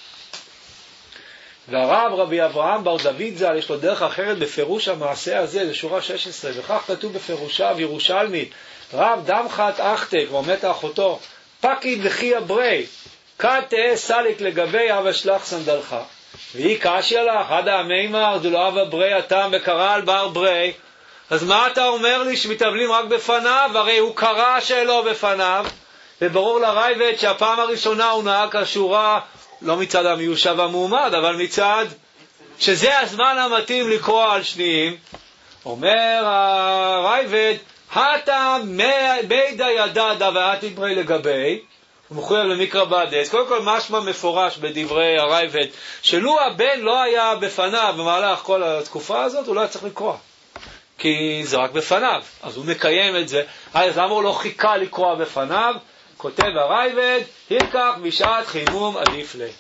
והרב רבי אברהם בר דוד ז"ל יש לו דרך אחרת בפירוש המעשה הזה, לשורה 16, וכך כתוב בפירושיו ירושלמי, רב דמחת אחתה, כבר מתה אחותו, פקיד לחי הברי, כת סליק לגבי אבא שלח סנדלך, והיא קשיה לך, עד המימר, דולו אבא ברי התם וקרא על בר ברי, אז מה אתה אומר לי שמתאבלים רק בפניו? הרי הוא קרא שלו בפניו, וברור לרייבד שהפעם הראשונה הוא נהג כשורה, לא מצד המיושב המועמד, אבל מצד שזה הזמן המתאים לקרוא על שניים. אומר הרייבד, הטה בידה ידדה והתי ברי לגבי, הוא מחויב למקרא בדס. קודם כל משמע מפורש בדברי הרייבד, שלו הבן לא היה בפניו במהלך כל התקופה הזאת, הוא לא היה צריך לקרוא. כי זה רק בפניו, אז הוא מקיים את זה. אז למה הוא לא חיכה לקרוא בפניו? כותב הרייבד, היקח בשעת חימום עדיף לי.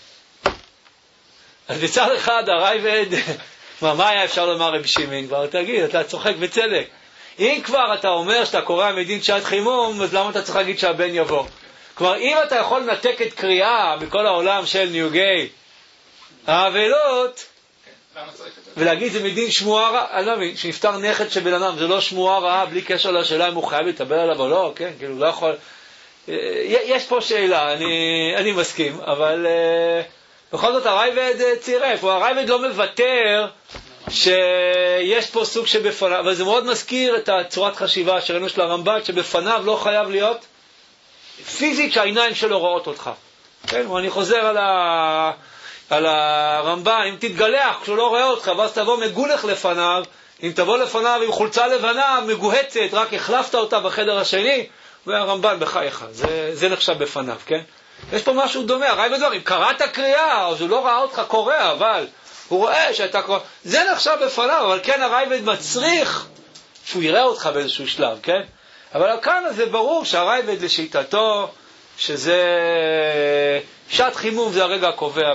אז בצד אחד הרייבד, מה היה אפשר לומר רב שמעון? כבר תגיד, אתה צוחק בצדק. אם כבר אתה אומר שאתה קורא מדין שעת חימום, אז למה אתה צריך להגיד שהבן יבוא? כלומר, אם אתה יכול לנתק את קריאה מכל העולם של ניוגי האבלות, ולהגיד זה מדין שמועה רעה, אני לא מבין, שנפטר נכד של בן אדם, זה לא שמועה רעה בלי קשר לשאלה אם הוא חייב להתאבל עליו או לא, כן, כאילו לא יכול, יש פה שאלה, אני מסכים, אבל בכל זאת הרייבד צירף, הרייבד לא מוותר שיש פה סוג שבפניו, אבל זה מאוד מזכיר את הצורת חשיבה שראינו של הרמב"ן, שבפניו לא חייב להיות פיזית שהעיניים שלו רואות אותך, כן, ואני חוזר על הרמב"ן, אם תתגלח כשהוא לא רואה אותך, ואז תבוא מגולח לפניו, אם תבוא לפניו עם חולצה לבנה, מגוהצת, רק החלפת אותה בחדר השני, והרמב"ן בחייך, זה נחשב בפניו, כן? יש פה משהו דומה, הרייבד דבר, אם קראת קריאה, או שהוא לא ראה אותך קורא, אבל הוא רואה שאתה קורא, זה נחשב בפניו, אבל כן הרייבד מצריך שהוא יראה אותך באיזשהו שלב, כן? אבל כאן זה ברור שהרייבד לשיטתו, שזה שעת חימום זה הרגע הקובע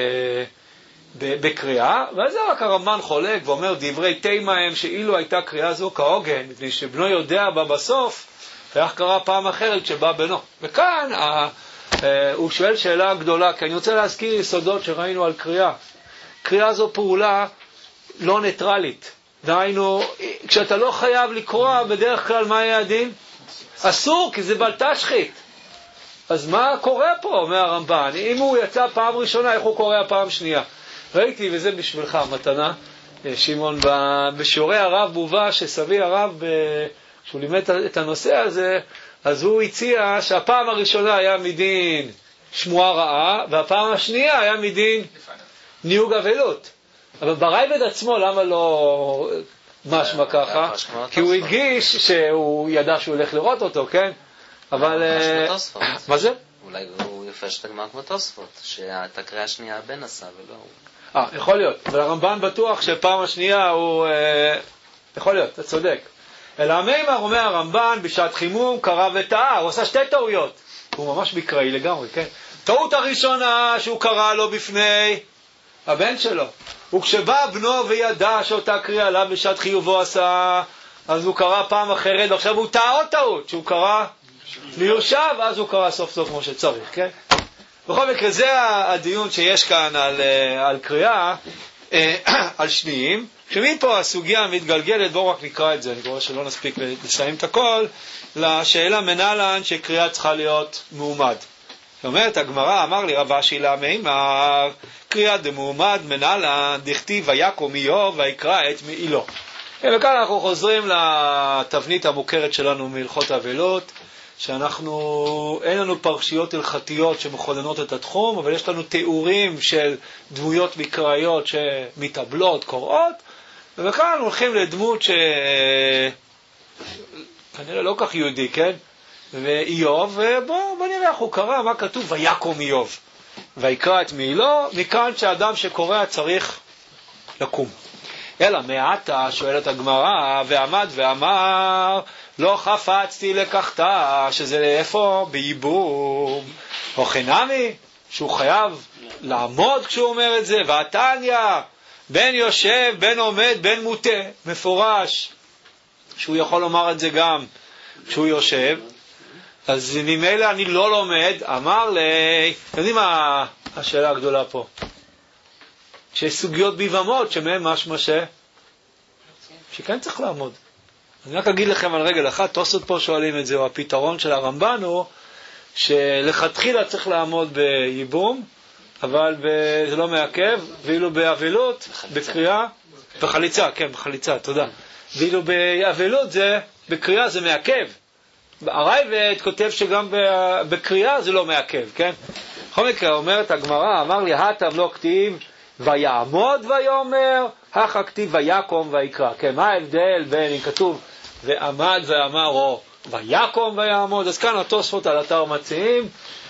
בקריאה, ועל זה רק הרמב"ן חולק ואומר דברי תימה הם שאילו הייתה קריאה זו כהוגן, מפני שבנו יודע בה בסוף, ואיך קרה פעם אחרת שבא בנו. וכאן הוא שואל שאלה גדולה, כי אני רוצה להזכיר יסודות שראינו על קריאה. קריאה זו פעולה לא ניטרלית. דהיינו, כשאתה לא חייב לקרוא, בדרך כלל מה יהיה הדין? אסור, כי זה בלתשחית. אז מה קורה פה, אומר הרמב"ן? אם הוא יצא פעם ראשונה, איך הוא קורא הפעם שנייה? ראיתי, וזה בשבילך מתנה, שמעון, בשיעורי הרב מובא שסבי הרב, כשהוא לימד את הנושא הזה, אז הוא הציע שהפעם הראשונה היה מדין שמועה רעה, והפעם השנייה היה מדין ניוג אבלות. אבל ברייבד עצמו, למה לא משמע ככה? כי הוא הדגיש שהוא ידע שהוא הולך לראות אותו, כן? אבל מה זה? אולי הוא יפרש את הגמרא כמו תוספות, שאת הקריאה השנייה הבן עשה ולא הוא. יכול להיות, אבל הרמב"ן בטוח שפעם השנייה הוא יכול להיות, אתה צודק. אלא המימר אומר הרמב"ן בשעת חימום קרא וטעה, הוא עשה שתי טעויות, הוא ממש מקראי לגמרי, כן? טעות הראשונה שהוא קרא לו בפני הבן שלו, וכשבא בנו וידע שאותה קריאה לה בשעת חיובו עשה, אז הוא קרא פעם אחרת, ועכשיו הוא טעה עוד טעות, שהוא קרא מיושב, אז הוא קרא סוף סוף כמו שצריך, כן? בכל מקרה, זה הדיון שיש כאן על קריאה, על שניים, שמפה הסוגיה מתגלגלת, בואו רק נקרא את זה, אני קורא שלא נספיק לסיים את הכל, לשאלה מנהלן שקריאה צריכה להיות מעומד. אומרת הגמרא, אמר לי רב אשי לה מימר, קריאה דמועמד מנהלן, דכתיב ויקום איוב ויקרא את מעילו. וכאן אנחנו חוזרים לתבנית המוכרת שלנו מהלכות אבלות, אין לנו פרשיות הלכתיות שמכוננות את התחום, אבל יש לנו תיאורים של דמויות מקראיות שמתאבלות, קוראות, וכאן הולכים לדמות כנראה לא כך יהודי, כן? ואיוב, ובוא נראה איך הוא קרא, מה כתוב? ויקום איוב ויקרא את מעילו, מכאן שאדם שקורא צריך לקום. אלא מעתה שואלת הגמרא, ועמד ואמר, לא חפצתי לקחתה, שזה איפה? בייבום. או חינמי, שהוא חייב לעמוד כשהוא אומר את זה, והתניא, בין יושב, בין עומד, בין מוטה, מפורש, שהוא יכול לומר את זה גם כשהוא יושב. אז ממילא אני לא לומד, אמר לי, אתם יודעים מה השאלה הגדולה פה? שיש סוגיות ביבמות שמהם משמע שכן צריך לעמוד. אני רק אגיד לכם על רגל אחת, תוספות פה שואלים את זה, או הפתרון של הרמב"ן הוא שלכתחילה צריך לעמוד בייבום, אבל זה לא מעכב, ואילו באבלות, בקריאה, בחליצה, כן, בחליצה, תודה. ואילו באבלות זה, בקריאה זה מעכב. הרייבד כותב שגם בקריאה זה לא מעכב, כן? בכל מקרה, אומרת הגמרא, אמר לי, הטב לא כתיב, ויעמוד ויאמר, הכה כתיב ויקום ויקרא. כן, מה ההבדל בין אם כתוב ועמד ואמר או ויקום ויעמוד? אז כאן התוספות על אתר מציעים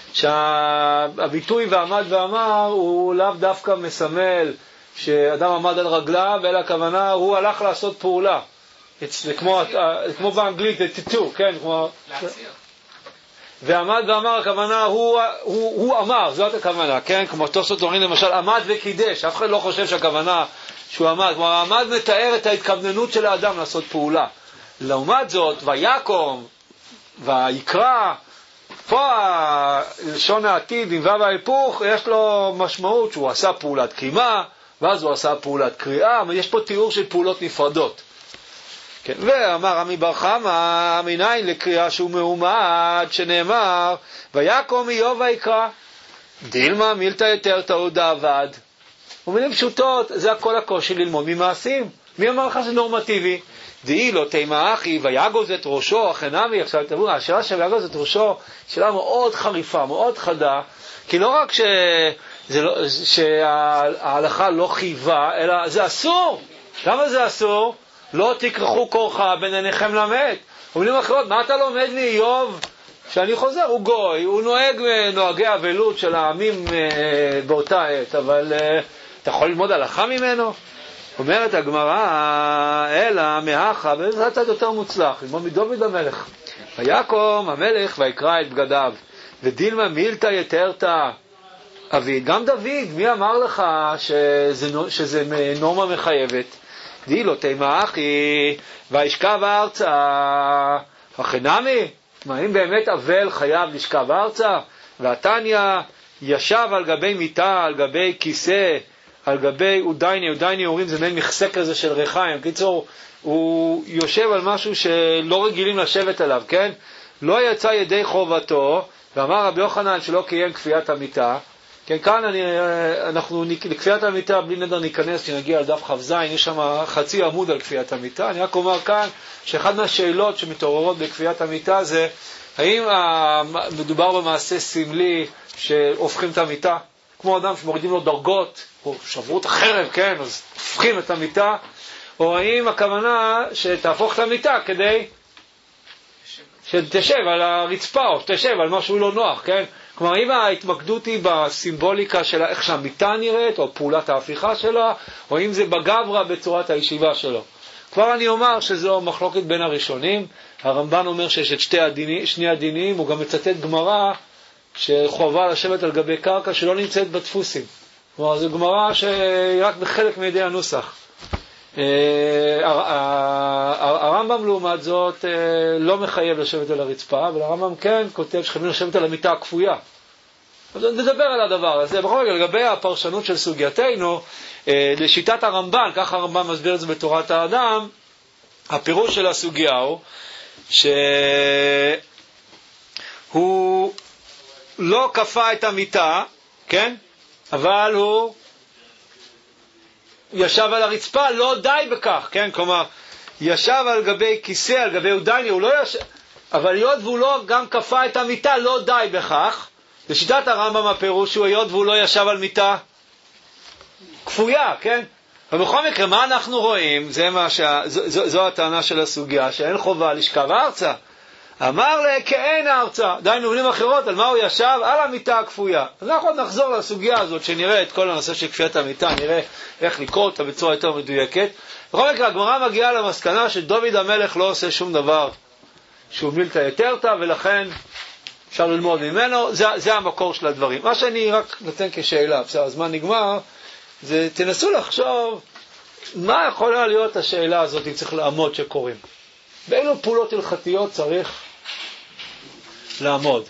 שהביטוי ועמד ואמר הוא לאו דווקא מסמל שאדם עמד על רגליו, אלא הכוונה הוא הלך לעשות פעולה. זה כמו באנגלית, to do, כן? להציע. ועמד ואמר, הכוונה הוא אמר, זאת הכוונה, כן? כמו תוספות אומרים למשל, עמד וקידש, אף אחד לא חושב שהכוונה שהוא עמד, כלומר, עמד מתאר את ההתכווננות של האדם לעשות פעולה. לעומת זאת, ויקום, ויקרא, פה לשון העתיד, עם וו ההיפוך, יש לו משמעות שהוא עשה פעולת קימה, ואז הוא עשה פעולת קריאה, אבל יש פה תיאור של פעולות נפרדות. כן, ואמר עמי בר חמא, מניין לקריאה שהוא מעומד, שנאמר, ויקום איוב ויקרא, דילמה מילתא יותר טעות עבד. ומילים פשוטות, זה הכל הקושי ללמוד ממעשים. מי אמר לך זה נורמטיבי? דאי לא תימא אחי, ויגוז את ראשו, חינמי. עכשיו תראו, השאלה של ויגוז את ראשו, שאלה מאוד חריפה, מאוד חדה, כי לא רק שההלכה לא חייבה, אלא זה אסור. למה זה אסור? לא תקרחו קורחה בין עיניכם למת. ובמילים אחרות, מה אתה לומד מאיוב? שאני חוזר, הוא גוי, הוא נוהג נוהגי אבלות של העמים באותה עת, אבל אתה יכול ללמוד הלכה ממנו? אומרת הגמרא, אלא מהכה, וזה הצד יותר מוצלח, ללמוד מדוד המלך. ויקום המלך ויקרא את בגדיו, ודילמה מילתא יתרתא אביד. גם דוד, מי אמר לך שזה נורמה מחייבת? די לא תימא אחי, וישכב ארצה, החינמי? אם באמת אבל חייב לשכב ארצה? והתניא ישב על גבי מיטה, על גבי כיסא, על גבי אודייני אומרים זה מין מכסה כזה של ריחיים. קיצור, הוא יושב על משהו שלא רגילים לשבת עליו, כן? לא יצא ידי חובתו, ואמר רבי יוחנן שלא קיים כפיית המיטה. כן, כאן אנחנו לכפיית המיטה בלי נדר ניכנס, כשנגיע על דף כ"ז, יש שם חצי עמוד על כפיית המיטה. אני רק אומר כאן שאחד מהשאלות שמתעוררות בכפיית המיטה זה האם מדובר במעשה סמלי שהופכים את המיטה, כמו אדם שמורידים לו דרגות, או שברו את החרב, כן, אז הופכים את המיטה, או האם הכוונה שתהפוך את המיטה כדי שתשב על הרצפה, או תשב על משהו לא נוח, כן? כלומר, אם ההתמקדות היא בסימבוליקה של איך שהמיטה נראית, או פעולת ההפיכה שלה, או אם זה בגברה בצורת הישיבה שלו. כבר אני אומר שזו מחלוקת בין הראשונים. הרמב"ן אומר שיש את שני הדינים, הוא גם מצטט גמרא שחובה לשבת על גבי קרקע שלא נמצאת בדפוסים. כלומר, זו גמרא שהיא רק בחלק מידי הנוסח. הרמב"ם לעומת זאת לא מחייב לשבת על הרצפה, אבל הרמב"ם כן כותב שחייבים לשבת על המיטה הכפויה. נדבר על הדבר הזה. בכל מקרה, לגבי הפרשנות של סוגייתנו, לשיטת הרמב"ן, ככה הרמב"ן מסביר את זה בתורת האדם, הפירוש של הסוגיה הוא שהוא לא כפה את המיטה, כן? אבל הוא ישב על הרצפה, לא די בכך, כן? כלומר, ישב על גבי כיסא, על גבי עודני, הוא לא ישב, אבל היות והוא לא גם כפה את המיטה, לא די בכך. לשיטת הרמב"ם הפירוש הוא היות והוא לא ישב על מיטה כפויה, כן? ובכל מקרה, מה אנחנו רואים? זו הטענה של הסוגיה, שאין חובה לשכב ארצה. אמר כאין ארצה, דיינו במילים אחרות, על מה הוא ישב? על המיטה הכפויה. אז אנחנו עוד נחזור לסוגיה הזאת, שנראה את כל הנושא של כפיית המיטה, נראה איך לקרוא אותה בצורה יותר מדויקת. בכל מקרה, הגמרא מגיעה למסקנה שדוד המלך לא עושה שום דבר שהוא מילתא יתרתא, ולכן אפשר ללמוד ממנו, זה המקור של הדברים. מה שאני רק נותן כשאלה, בסדר, הזמן נגמר, זה תנסו לחשוב מה יכולה להיות השאלה הזאת אם צריך לעמוד שקוראים. באילו פעולות הלכתיות צריך לעמוד?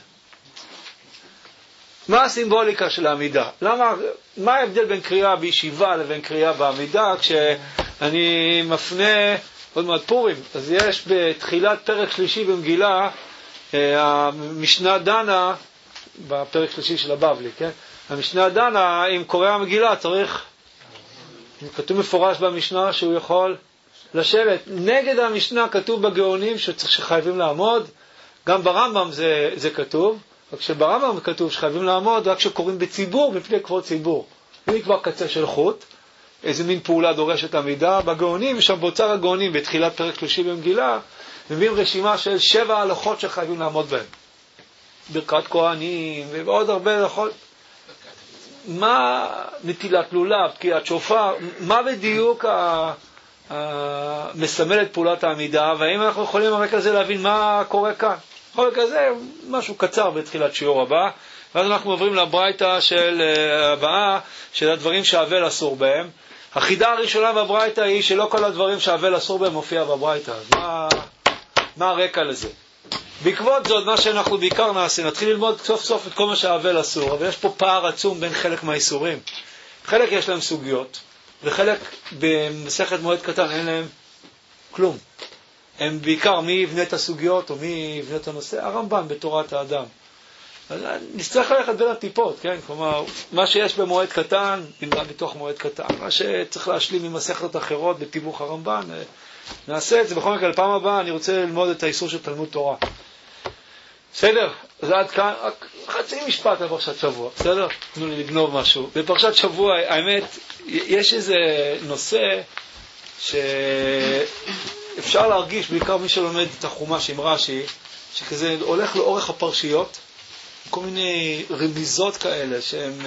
מה הסימבוליקה של העמידה? מה ההבדל בין קריאה בישיבה לבין קריאה בעמידה? כשאני מפנה עוד מעט פורים, אז יש בתחילת פרק שלישי במגילה, המשנה דנה, בפרק שלישי של הבבלי, כן? המשנה דנה, אם קורא המגילה צריך, כתוב מפורש במשנה שהוא יכול לשבת. נגד המשנה כתוב בגאונים שחייבים לעמוד, גם ברמב"ם זה כתוב, רק שברמב"ם כתוב שחייבים לעמוד רק שקוראים בציבור, בפני כבוד ציבור. זה כבר קצה של חוט, איזה מין פעולה דורשת עמידה. בגאונים, שם באוצר הגאונים, בתחילת פרק שלישי במגילה, מביאים רשימה של 7 הלכות שחייבים לעמוד בהן. ברכת כהנים ועוד הרבה הלכות. מה נטילת לולב, תקיעת שופר, מה בדיוק מסמל את פעולת העמידה, והאם אנחנו יכולים על רקע זה להבין מה קורה כאן. בכל מקרה זה משהו קצר בתחילת שיעור הבא, ואז אנחנו עוברים לברייתא של הבאה, של הדברים שהאבל אסור בהם. החידה הראשונה בברייתא היא שלא כל הדברים שהאבל אסור בהם מופיע בברייתא. מה הרקע לזה? בעקבות זאת, מה שאנחנו בעיקר נעשה, נתחיל ללמוד סוף סוף את כל מה שהאבל אסור, אבל יש פה פער עצום בין חלק מהאיסורים. חלק יש להם סוגיות, וחלק במסכת מועד קטן אין להם כלום. הם בעיקר מי יבנה את הסוגיות או מי יבנה את הנושא? הרמב"ן בתורת האדם. אז נצטרך ללכת בין הטיפות, כן? כלומר, מה שיש במועד קטן, נמצא בתוך מועד קטן. מה שצריך להשלים עם מסכתות אחרות בתיווך הרמב"ן, נעשה את זה. בכל מקרה, לפעם הבאה אני רוצה ללמוד את האיסור של תלמוד תורה. בסדר? אז עד כאן, רק חצי משפט על פרשת שבוע, בסדר? תנו לי לגנוב משהו. בפרשת שבוע, האמת, יש איזה נושא שאפשר להרגיש, בעיקר מי שלומד את החומש עם רש"י, שכזה הולך לאורך הפרשיות, כל מיני רמיזות כאלה, שהן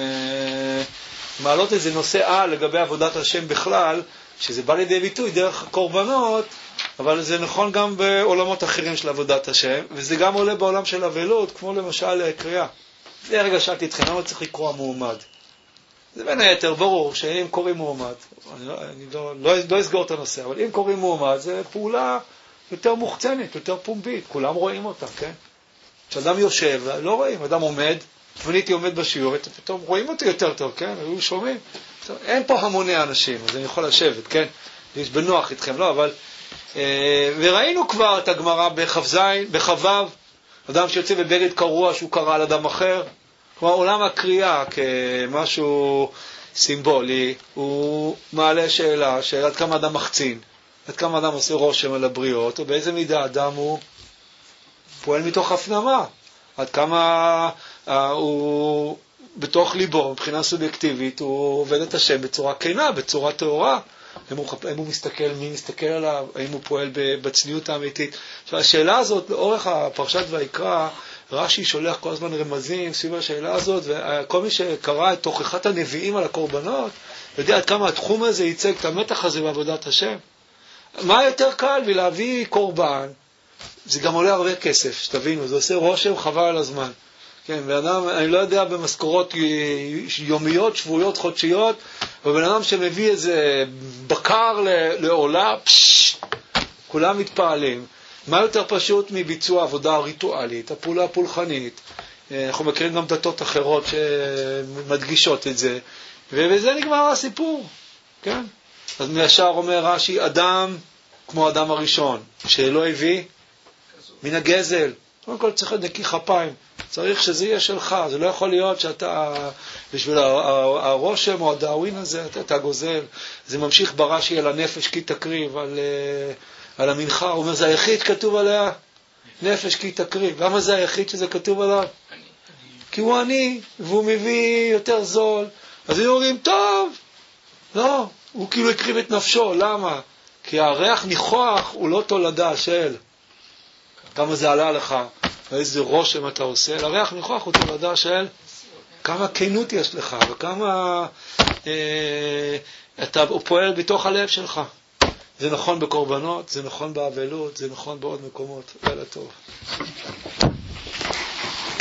מעלות איזה נושא לגבי עבודת השם בכלל, שזה בא לידי ביטוי דרך הקורבנות, אבל זה נכון גם בעולמות אחרים של עבודת השם, וזה גם עולה בעולם של אבלות, כמו למשל קריאה. לפני רגע שאלתי אתכם, למה צריך לקרוא מועמד? זה בין היתר ברור שאם קוראים מועמד, אני לא אסגור את הנושא, אבל אם קוראים מועמד, זה פעולה יותר מוחצנת, יותר פומבית, כולם רואים אותה, כן? כשאדם יושב, לא רואים, אדם עומד, פניתי עומד בשיעור, פתאום רואים אותי יותר טוב, כן? היו שומעים. אין פה המוני אנשים, אז אני יכול לשבת, כן? יש בנוח איתכם, לא, אבל... וראינו כבר את הגמרא בחו"ב, אדם שיוצא בבגד קרוע שהוא קרא על אדם אחר. כלומר, עולם הקריאה כמשהו סימבולי, הוא מעלה שאלה עד כמה אדם מחצין, עד כמה אדם עושה רושם על הבריות, ובאיזה מידה אדם הוא פועל מתוך הפנמה, עד כמה הוא בתוך ליבו, מבחינה סובייקטיבית, הוא עובד את השם בצורה כנה, בצורה טהורה, האם הוא מסתכל, מי מסתכל עליו, האם הוא פועל בצניעות האמיתית. עכשיו, השאלה הזאת, לאורך הפרשת ויקרא, רש"י שולח כל הזמן רמזים סביב השאלה הזאת, וכל מי שקרא את תוכחת הנביאים על הקורבנות, יודע עד כמה התחום הזה ייצג את המתח הזה בעבודת השם. מה יותר קל מלהביא קורבן? זה גם עולה הרבה כסף, שתבינו, זה עושה רושם חבל על הזמן. כן, ואדם, אני לא יודע במשכורות יומיות, שבועיות, חודשיות, ובן אדם שמביא איזה בקר לעולה, כולם מתפעלים. מה יותר פשוט מביצוע עבודה ריטואלית, הפעולה הפולחנית? אנחנו מכירים גם דתות אחרות שמדגישות את זה, ובזה נגמר הסיפור, כן? אז מישר אומר רש"י, אדם כמו אדם הראשון, שלא הביא מן הגזל, קודם כל צריך נקי כפיים. צריך שזה יהיה שלך. זה לא יכול להיות שאתה, בשביל הרושם או הדאווין הזה, אתה גוזל. זה ממשיך ברש"י על הנפש כי תקריב, על המנחה. הוא אומר, זה היחיד שכתוב עליה, נפש כי תקריב. למה זה היחיד שזה כתוב עליו? כי הוא עני, והוא מביא יותר זול. אז הם אומרים, טוב. לא, הוא כאילו הקריב את נפשו. למה? כי הריח ניחוח הוא לא תולדה של כמה זה עלה לך, ואיזה רושם אתה עושה. הריח ניחוח הוא תולדה של כמה כנות יש לך, וכמה אתה פועל בתוך הלב שלך. זה נכון בקורבנות, זה נכון באבלות, זה נכון בעוד מקומות. לילה טוב.